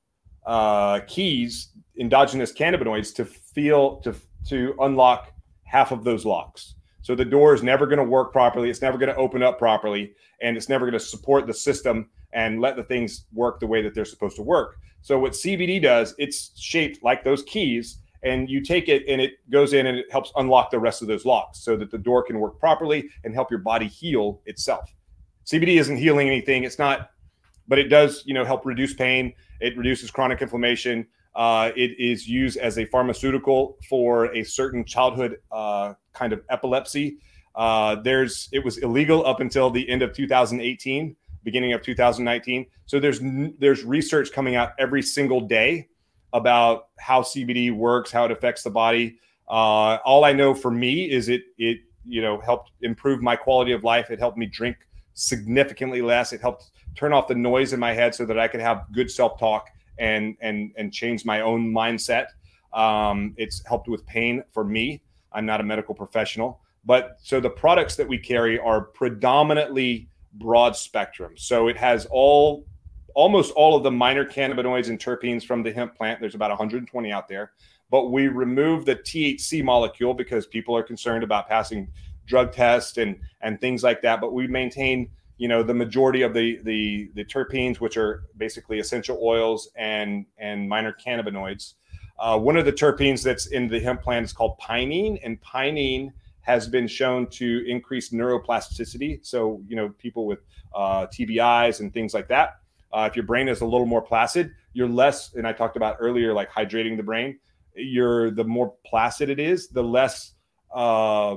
[SPEAKER 2] uh, keys, endogenous cannabinoids to feel, to, to unlock half of those locks. So the door is never going to work properly. It's never going to open up properly, and it's never going to support the system and let the things work the way that they're supposed to work. So what C B D does, it's shaped like those keys, and you take it and it goes in and it helps unlock the rest of those locks so that the door can work properly and help your body heal itself. C B D isn't healing anything. It's not, but it does, you know, help reduce pain. It reduces chronic inflammation. Uh, it is used as a pharmaceutical for a certain childhood uh, kind of epilepsy. Uh, there's, it was illegal up until the end of two thousand eighteen, beginning of two thousand nineteen. So there's there's research coming out every single day about how C B D works, how it affects the body. Uh, all I know for me is it it you know helped improve my quality of life. It helped me drink significantly less. It helped turn off the noise in my head so that I could have good self-talk and and and change my own mindset. Um, it's helped with pain for me. I'm not a medical professional, but so the products that we carry are predominantly broad spectrum. So it has all, almost all of the minor cannabinoids and terpenes from the hemp plant. There's about one hundred twenty out there, but we remove the T H C molecule because people are concerned about passing drug tests and and things like that. But we maintain, you know, the majority of the the the terpenes, which are basically essential oils and and minor cannabinoids. Uh, one of the terpenes that's in the hemp plant is called pinene, and pinene has been shown to increase neuroplasticity. So, you know, people with uh, T B Is and things like that, uh, if your brain is a little more placid, you're less, and I talked about earlier, like hydrating the brain, you're, the more placid it is, the less uh,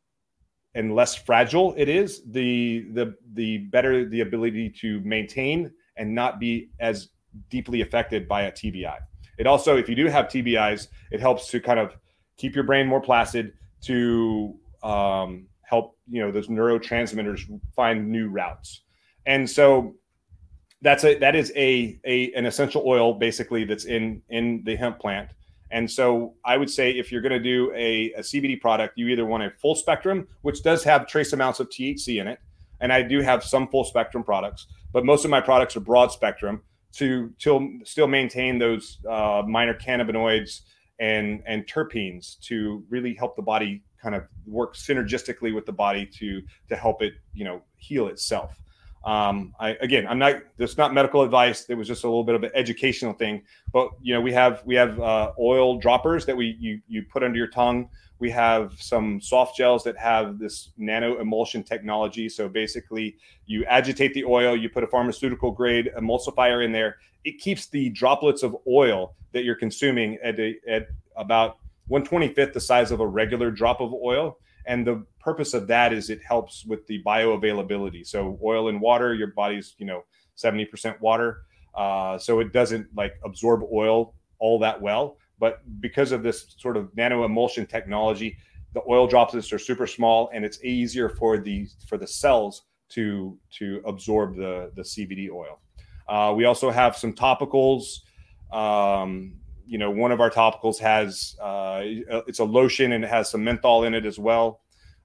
[SPEAKER 2] and less fragile it is, the, the, the better the ability to maintain and not be as deeply affected by a T B I. It also, if you do have T B Is, it helps to kind of keep your brain more placid, to um, help, you know, those neurotransmitters find new routes. And so that's a, that is a, a, an essential oil basically that's in, in the hemp plant. And so I would say if you're going to do a, a C B D product, you either want a full spectrum, which does have trace amounts of T H C in it. And I do have some full spectrum products, but most of my products are broad spectrum to, to still maintain those uh, minor cannabinoids and and terpenes to really help the body kind of work synergistically with the body to to help it, you know, heal itself. Um, I, again, I'm not, that's not medical advice. It was just a little bit of an educational thing, but you know, we have, we have uh, oil droppers that we, you, you put under your tongue. We have some soft gels that have this nano emulsion technology. So basically you agitate the oil, you put a pharmaceutical grade emulsifier in there. It keeps the droplets of oil that you're consuming at, a, at about one twenty-fifth the size of a regular drop of oil. And the purpose of that is it helps with the bioavailability. So oil and water, your body's, you know, seventy percent water. Uh, so it doesn't like absorb oil all that well. But because of this sort of nano emulsion technology, the oil droplets are super small, and it's easier for the for the cells to to absorb the the C B D oil. Uh, we also have some topicals. Um, you know, one of our topicals has uh, it's a lotion and it has some menthol in it as well.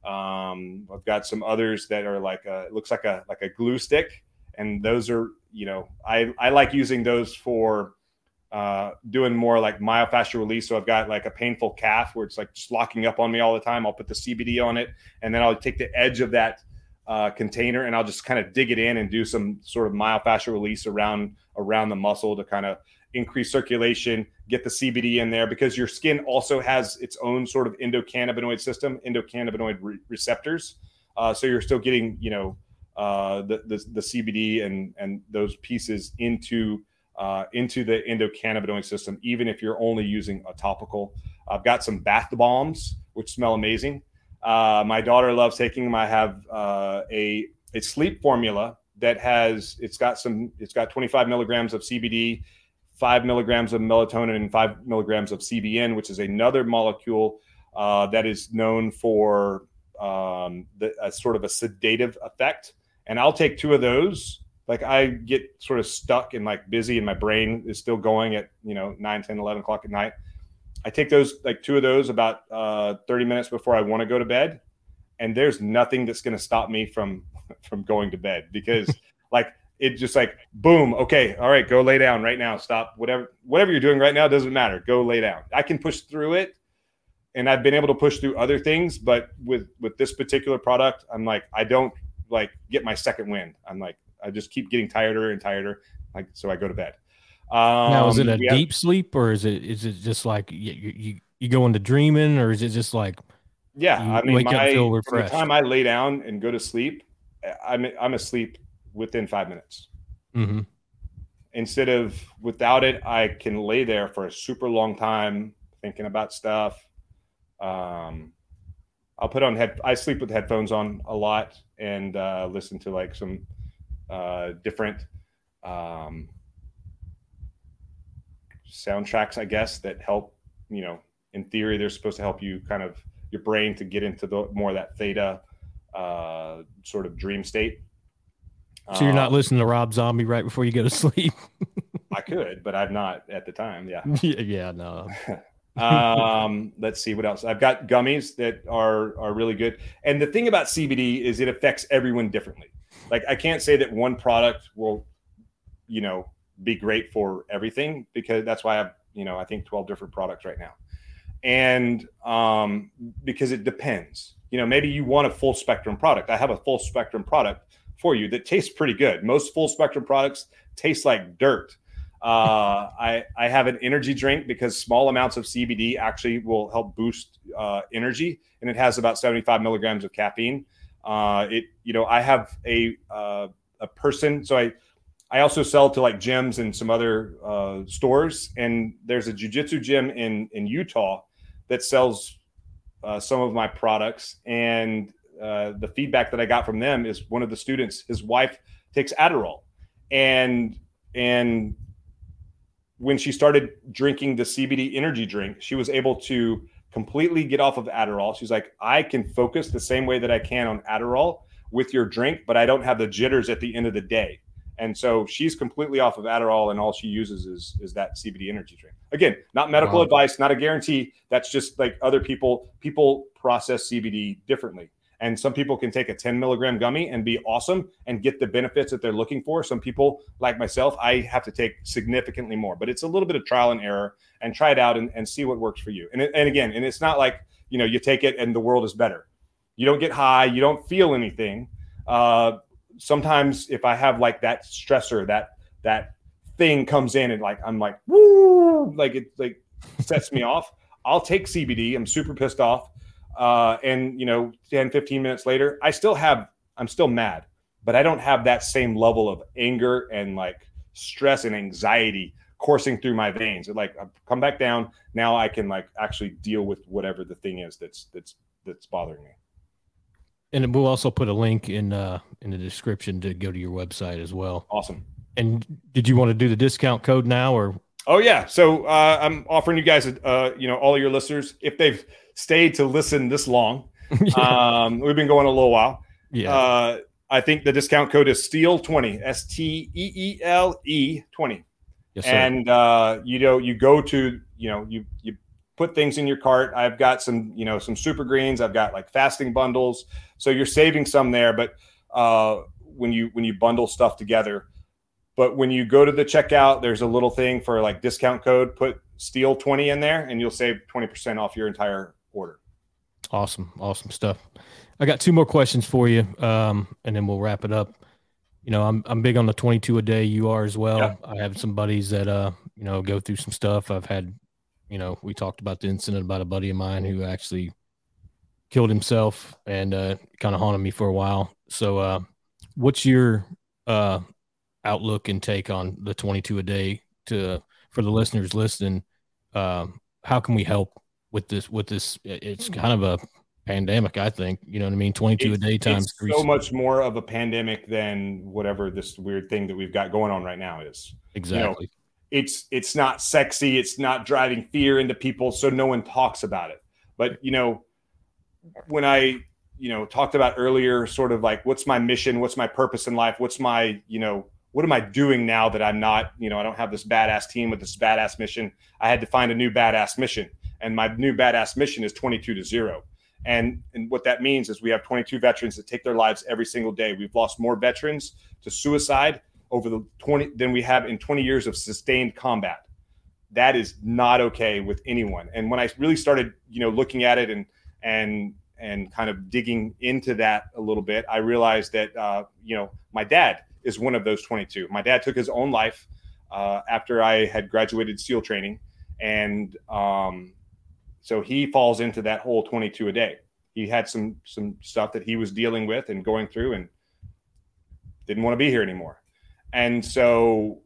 [SPEAKER 2] Um, I've got some others that are like a, it looks like a like a glue stick, and those are, you know, I I like using those for uh, doing more like myofascial release. So I've got like a painful calf where it's like just locking up on me all the time. I'll put the C B D on it, and then I'll take the edge of that uh, container and I'll just kind of dig it in and do some sort of myofascial release around around the muscle to kind of increase circulation, get the C B D in there, because your skin also has its own sort of endocannabinoid system, endocannabinoid re- receptors. Uh, so you're still getting, you know, uh, the, the the C B D and and those pieces into uh, into the endocannabinoid system, even if you're only using a topical. I've got some bath bombs which smell amazing. Uh, my daughter loves taking them. I have uh, a a sleep formula that has it's got some it's got twenty-five milligrams of C B D, five milligrams of melatonin, and five milligrams of C B N, which is another molecule uh, that is known for um, the, a sort of a sedative effect. And I'll take two of those. Like I get sort of stuck and like busy and my brain is still going at, you know, nine, ten, eleven o'clock at night. I take those, like two of those about uh, thirty minutes before I want to go to bed. And there's nothing that's going to stop me from, from going to bed, because like, it just like, boom. Okay. All right. Go lay down right now. Stop. Whatever, whatever you're doing right now, doesn't matter. Go lay down. I can push through it. And I've been able to push through other things, but with, with this particular product, I'm like, I don't like get my second wind. I'm like, I just keep getting tireder and tireder. Like, so I go to bed. Um,
[SPEAKER 1] now, is it a
[SPEAKER 2] have,
[SPEAKER 1] deep sleep, or is it, is it just like you, you, you go into dreaming, or is it just like,
[SPEAKER 2] yeah,
[SPEAKER 1] you
[SPEAKER 2] I mean,
[SPEAKER 1] wake
[SPEAKER 2] my,
[SPEAKER 1] up and feel
[SPEAKER 2] from
[SPEAKER 1] refreshed?
[SPEAKER 2] the time I lay down and go to sleep, I'm, I'm asleep within five minutes.
[SPEAKER 1] Mm-hmm.
[SPEAKER 2] Instead of without it, I can lay there for a super long time thinking about stuff. Um, I'll put on head. I sleep with headphones on a lot and uh, listen to like some uh, different um, soundtracks, I guess, that help. You know, in theory, they're supposed to help you kind of your brain to get into the more of that theta uh, sort of dream state.
[SPEAKER 1] So you're not
[SPEAKER 2] um,
[SPEAKER 1] listening to Rob Zombie right before you go to sleep?
[SPEAKER 2] I could, but I'm not at the time. Yeah.
[SPEAKER 1] yeah, yeah, no.
[SPEAKER 2] um, let's see what else. I've got gummies that are are really good. And the thing about C B D is it affects everyone differently. Like I can't say that one product will, you know, be great for everything, because that's why I have, you know, I think twelve different products right now. And um, because it depends. You know, maybe you want a full spectrum product. I have a full spectrum product for you that tastes pretty good. Most full spectrum products taste like dirt. Uh, I, I have an energy drink because small amounts of C B D actually will help boost uh, energy, and it has about seventy-five milligrams of caffeine. Uh, it, you know, I have a uh, a person, so I I also sell to like gyms and some other uh, stores, and there's a jiu-jitsu gym in in Utah that sells uh, some of my products, and uh, the feedback that I got from them is one of the students, his wife takes Adderall, and and when she started drinking the C B D energy drink, she was able to completely get off of Adderall. She's like, I can focus the same way that I can on Adderall with your drink, but I don't have the jitters at the end of the day. And so she's completely off of Adderall, and all she uses is, is that C B D energy drink. Again, not medical
[SPEAKER 1] Wow.
[SPEAKER 2] advice, not a guarantee. That's just like other people, people process C B D differently. And some people can take a ten milligram gummy and be awesome and get the benefits that they're looking for. Some people, like myself, I have to take significantly more, but it's a little bit of trial and error, and try it out and, and see what works for you. And, it, and again, and it's not like, you know, you take it and the world is better. You don't get high, you don't feel anything. Uh, sometimes if I have like that stressor, that, that thing comes in and like, I'm like, woo, like it like sets me off. I'll take C B D. I'm super pissed off. Uh, and, you know, ten, fifteen minutes later, I still have, I'm still mad, but I don't have that same level of anger and like stress and anxiety coursing through my veins. It like, I've come back down. Now I can like actually deal with whatever the thing is that's, that's, that's bothering me.
[SPEAKER 1] And we'll also put a link in, uh, in the description to go to your website as well.
[SPEAKER 2] Awesome.
[SPEAKER 1] And did you want to do the discount code now, or?
[SPEAKER 2] Oh yeah. So, uh, I'm offering you guys, uh, you know, all of your listeners, if they've stayed to listen this long, um, we've been going a little while.
[SPEAKER 1] Yeah.
[SPEAKER 2] Uh, I think the discount code is STEEL twenty, S T E E L E twenty.
[SPEAKER 1] Yes, sir.
[SPEAKER 2] And, uh, you know, you go to, you know, you, you put things in your cart. I've got some, you know, some super greens. I've got like fasting bundles. So you're saving some there, but uh, when you when you bundle stuff together. But when you go to the checkout, there's a little thing for like discount code. Put Steel twenty in there, and you'll save twenty percent off your entire order.
[SPEAKER 1] Awesome, awesome stuff. I got two more questions for you, um, and then we'll wrap it up. You know, I'm I'm big on the twenty-two a day. You are as well.
[SPEAKER 2] Yep.
[SPEAKER 1] I have some buddies that uh, you know, go through some stuff. I've had, you know, we talked about the incident about a buddy of mine who actually killed himself and uh, kind of haunted me for a while. So, uh, what's your uh, outlook and take on the twenty-two a day to for the listeners listening? Um, how can we help with this? With this, it's kind of a pandemic, I think. You know what I mean? twenty-two
[SPEAKER 2] it's,
[SPEAKER 1] a day times
[SPEAKER 2] it's
[SPEAKER 1] three.
[SPEAKER 2] So much more of a pandemic than whatever this weird thing that we've got going on right now is.
[SPEAKER 1] Exactly.
[SPEAKER 2] You know, it's it's not sexy. It's not driving fear into people, so no one talks about it. But you know, when I you know talked about earlier, sort of like, what's my mission? What's my purpose in life? What's my you know what am I doing now that I'm not you know I don't have this badass team with this badass mission? I had to find a new badass mission, and my new badass mission is twenty-two to zero. And and what that means is we have twenty-two veterans that take their lives every single day. We've lost more veterans to suicide over the twenty than we have in twenty years of sustained combat. That is not okay with anyone. And when I really started, you know, looking at it and and and kind of digging into that a little bit, I realized that uh, you know, my dad is one of those twenty-two. My dad took his own life uh, after I had graduated SEAL training, and um, so he falls into that whole twenty-two a day. He had some some stuff that he was dealing with and going through, and didn't want to be here anymore. And so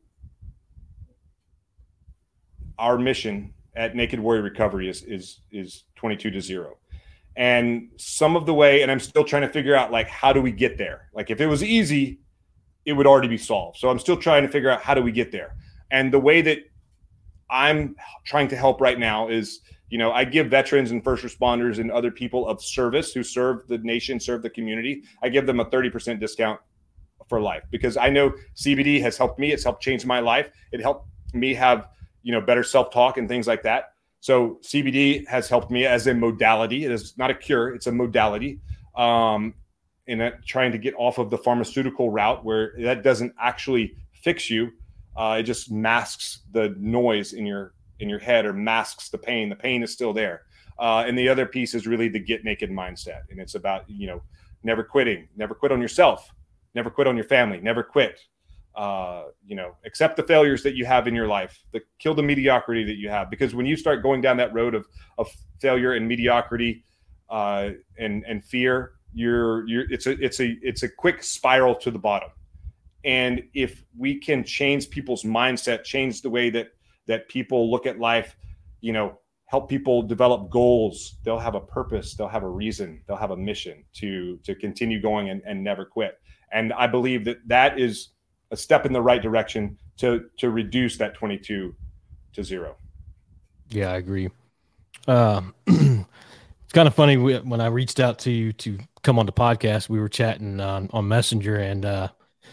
[SPEAKER 2] our mission at Naked Warrior Recovery is is is twenty-two to zero. And some of the way, and I'm still trying to figure out, like, how do we get there? Like, if it was easy, it would already be solved. So I'm still trying to figure out, how do we get there? And the way that I'm trying to help right now is, you know, I give veterans and first responders and other people of service who serve the nation, serve the community, I give them a thirty percent discount for life, because I know C B D has helped me. It's helped change my life. It helped me have, you know, better self-talk and things like that. So C B D has helped me as a modality. It is not a cure. It's a modality. Um, in a, trying to get off of the pharmaceutical route, where that doesn't actually fix you. Uh, it just masks the noise in your in your head, or masks the pain. The pain is still there. Uh, and the other piece is really the get naked mindset. And it's about, you know, never quitting, never quit on yourself, never quit on your family, never quit. Uh, you know, accept the failures that you have in your life, the kill the mediocrity that you have. Because when you start going down that road of, of failure and mediocrity uh, and, and fear, you're, you're, it's a, it's a, it's a quick spiral to the bottom. And if we can change people's mindset, change the way that, that people look at life, you know, help people develop goals, they'll have a purpose, they'll have a reason, they'll have a mission to, to continue going and, and never quit. And I believe that that is a step in the right direction to, to reduce that twenty-two to zero.
[SPEAKER 1] Yeah, I agree. Um, it's kind of funny. We, when I reached out to you to come on the podcast, we were chatting on, on Messenger, and uh,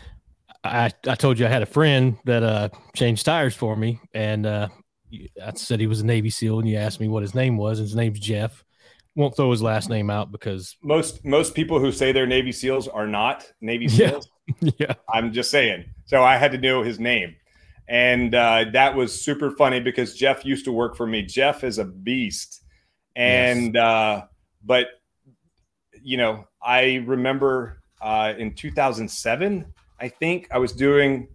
[SPEAKER 1] I, I told you I had a friend that uh, changed tires for me, and uh, I said he was a Navy SEAL, and you asked me what his name was. His name's Jeff. Won't throw his last name out because
[SPEAKER 2] most most people who say they're Navy SEALs are not Navy SEAls.
[SPEAKER 1] Yeah. yeah.
[SPEAKER 2] I'm just saying. So I had to know his name. And uh, that was super funny because Jeff used to work for me. Jeff is a beast. And, yes. uh, but, you know, I remember uh, in two thousand seven, I think I was doing,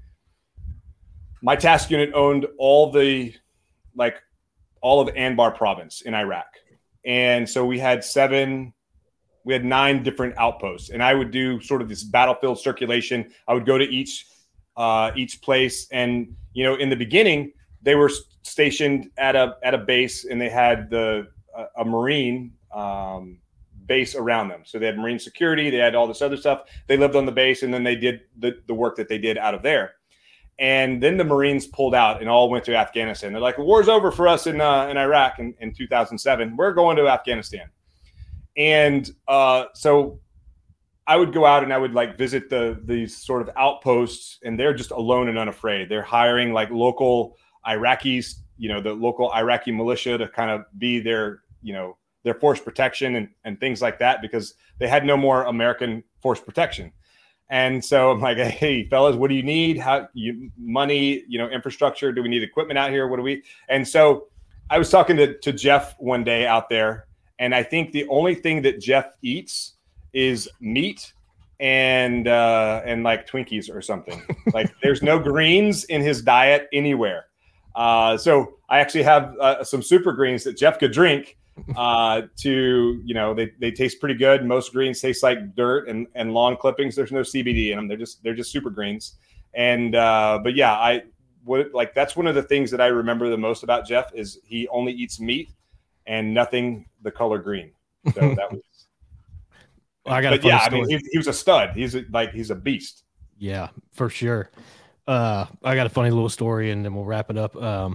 [SPEAKER 2] my task unit owned all the, like all of Anbar province in Iraq. And so we had seven, we had nine different outposts, and I would do sort of this battlefield circulation. I would go to each, uh, each place. And, you know, in the beginning, they were stationed at a, at a base, and they had the, a, a Marine um, base around them. So they had Marine security, they had all this other stuff. They lived on the base, and then they did the, the work that they did out of there. And then the Marines pulled out and all went to Afghanistan. They're like, the war's over for us in uh, in Iraq in, in two thousand seven. We're going to Afghanistan. And uh, so I would go out and I would like visit the these sort of outposts, and they're just alone and unafraid. They're hiring like local Iraqis, you know, the local Iraqi militia to kind of be their, you know, their force protection and, and things like that, because they had no more American force protection. And so I'm like, hey, fellas, what do you need? How you money, you know, infrastructure? Do we need equipment out here? What do we? And so I was talking to, to Jeff one day out there, and I think the only thing that Jeff eats is meat and uh, and like Twinkies or something. Like there's no greens in his diet anywhere. Uh, so I actually have uh, some super greens that Jeff could drink. Uh, to you know, they they taste pretty good. Most greens taste like dirt and and lawn clippings. There's no C B D in them. They're just they're just super greens. And uh, but yeah, I would like that's one of the things that I remember the most about Jeff is he only eats meat and nothing the color green. So that was.
[SPEAKER 1] Well, I got.
[SPEAKER 2] But yeah, story. I mean, he, he was a stud. He's a, like he's a beast.
[SPEAKER 1] Yeah, for sure. Uh, I got a funny little story, and then we'll wrap it up. Um,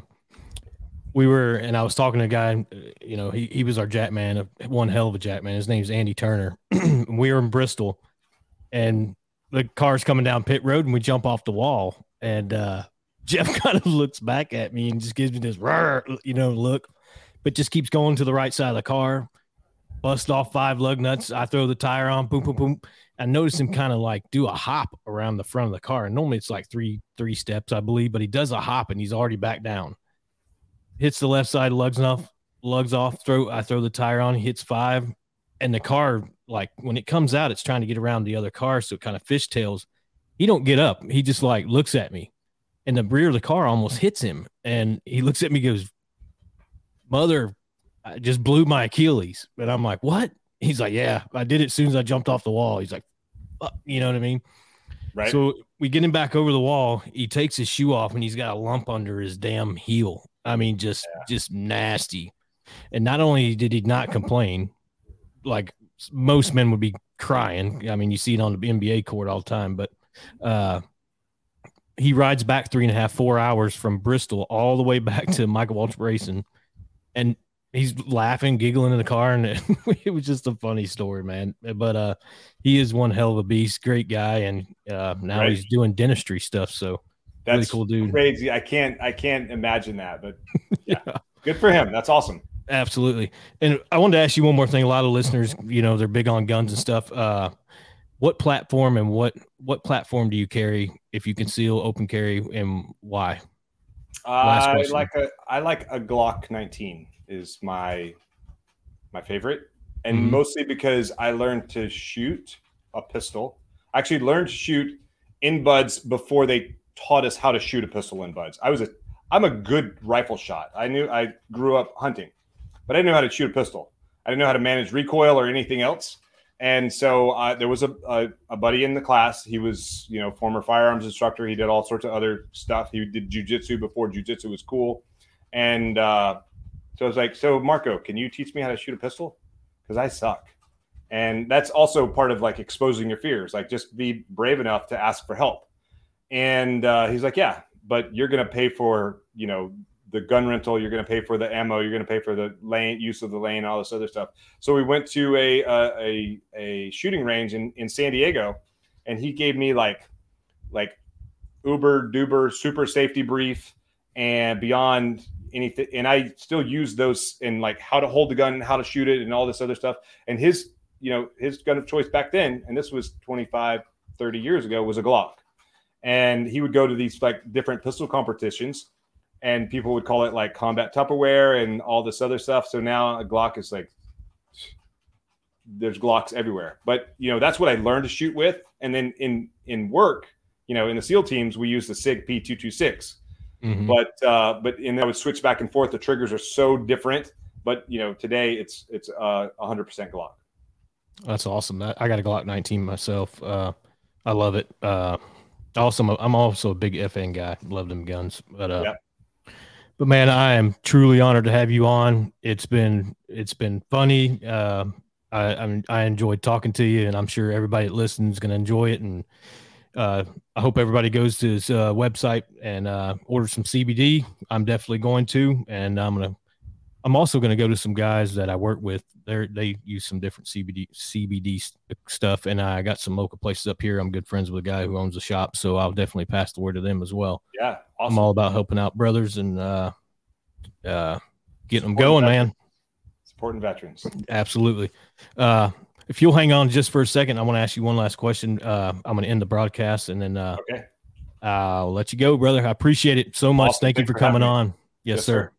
[SPEAKER 1] we were, and I was talking to a guy. You know, he he was our jack man, one hell of a jack man. His name's Andy Turner. We were in Bristol, and the car's coming down pit road, and we jump off the wall, and uh, Jeff kind of looks back at me and just gives me this, you know, look, but just keeps going to the right side of the car. Bust off five lug nuts. I throw the tire on, boom, boom, boom. I noticed him kind of like do a hop around the front of the car. And normally it's like three, three steps, I believe, but he does a hop and he's already back down. Hits the left side, lugs off, lugs off, throw, I throw the tire on, hits five. And the car, like when it comes out, it's trying to get around the other car. So it kind of fishtails. He don't get up. He just like looks at me and the rear of the car almost hits him. And he looks at me, goes, mother, I just blew my Achilles. And I'm like, what? He's like, yeah, I did it as soon as I jumped off the wall. He's like, fuck, you know what I mean?
[SPEAKER 2] Right.
[SPEAKER 1] So we get him back over the wall. He takes his shoe off and he's got a lump under his damn heel. I mean, just, yeah. just nasty. And not only did he not complain, like most men would be crying. I mean, you see it on the N B A court all the time, but uh, he rides back three and a half, four hours from Bristol all the way back to Michael Waltrip Racing. And he's laughing, giggling in the car, and it, it was just a funny story, man. But uh, he is one hell of a beast, great guy, and uh, now right. he's doing dentistry stuff. So
[SPEAKER 2] that's
[SPEAKER 1] really cool dude.
[SPEAKER 2] Crazy. I can't, I can't imagine that, but yeah, yeah. Good for him. That's awesome.
[SPEAKER 1] Absolutely. And I wanted to ask you one more thing. A lot of listeners, you know, they're big on guns and stuff. Uh, what platform and what what platform do you carry if you conceal, open carry, and why?
[SPEAKER 2] I like a I like a Glock nineteen. Is my my favorite, and mm-hmm. mostly because I learned to shoot a pistol. I actually learned to shoot in buds before they taught us how to shoot a pistol in buds. I was a I'm a good rifle shot. I knew I grew up hunting, but I didn't know how to shoot a pistol. I didn't know how to manage recoil or anything else. And so uh, there was a, a a buddy in the class. He was, you know, former firearms instructor. He did all sorts of other stuff. He did jujitsu before jujitsu was cool, and uh, so I was like, so Marco, can you teach me how to shoot a pistol? Because I suck. And that's also part of like exposing your fears. Like just be brave enough to ask for help. And uh, he's like, yeah, but you're going to pay for, you know, the gun rental. You're going to pay for the ammo. You're going to pay for the lane use of the lane, all this other stuff. So we went to a a, a, a shooting range in, in San Diego, and he gave me like, like uber duper super safety brief and beyond anything, and I still use those in like how to hold the gun and how to shoot it and all this other stuff. And his, you know, his gun of choice back then, and this was twenty-five, thirty years ago, was a Glock. And he would go to these like different pistol competitions, and people would call it like combat Tupperware and all this other stuff. So now a Glock is like, there's Glocks everywhere. But, you know, that's what I learned to shoot with. And then in, in work, you know, in the SEAL teams, we use the SIG P two twenty-six. Mm-hmm. But uh, but and I would switch back and forth. The triggers are so different. But you know, today it's it's uh, one hundred percent Glock.
[SPEAKER 1] That's awesome. I got a Glock nineteen myself. Uh, I love it. Uh, also, I'm also a big F N guy. Love them guns. But uh, yeah. but man, I am truly honored to have you on. It's been it's been funny. Uh, I I'm, I enjoyed talking to you, and I'm sure everybody that listens is going to enjoy it. And Uh, I hope everybody goes to his uh, website and uh, order some C B D. I'm definitely going to, and I'm gonna. I'm also gonna go to some guys that I work with. They they use some different C B D C B D stuff, and I got some local places up here. I'm good friends with a guy who owns a shop, so I'll definitely pass the word to them as well.
[SPEAKER 2] Yeah, awesome.
[SPEAKER 1] I'm all about helping out brothers, and uh, uh, getting them going,
[SPEAKER 2] veterans.
[SPEAKER 1] man.
[SPEAKER 2] Supporting veterans.
[SPEAKER 1] Absolutely. Uh, if you'll hang on just for a second, I want to ask you one last question. Uh, I'm going to end the broadcast, and then uh,
[SPEAKER 2] okay.
[SPEAKER 1] I'll let you go, brother. I appreciate it so much.
[SPEAKER 2] Awesome.
[SPEAKER 1] Thank you
[SPEAKER 2] Thanks
[SPEAKER 1] for
[SPEAKER 2] for
[SPEAKER 1] coming
[SPEAKER 2] having me.
[SPEAKER 1] on. Yes,
[SPEAKER 2] Yes,
[SPEAKER 1] sir.
[SPEAKER 2] sir.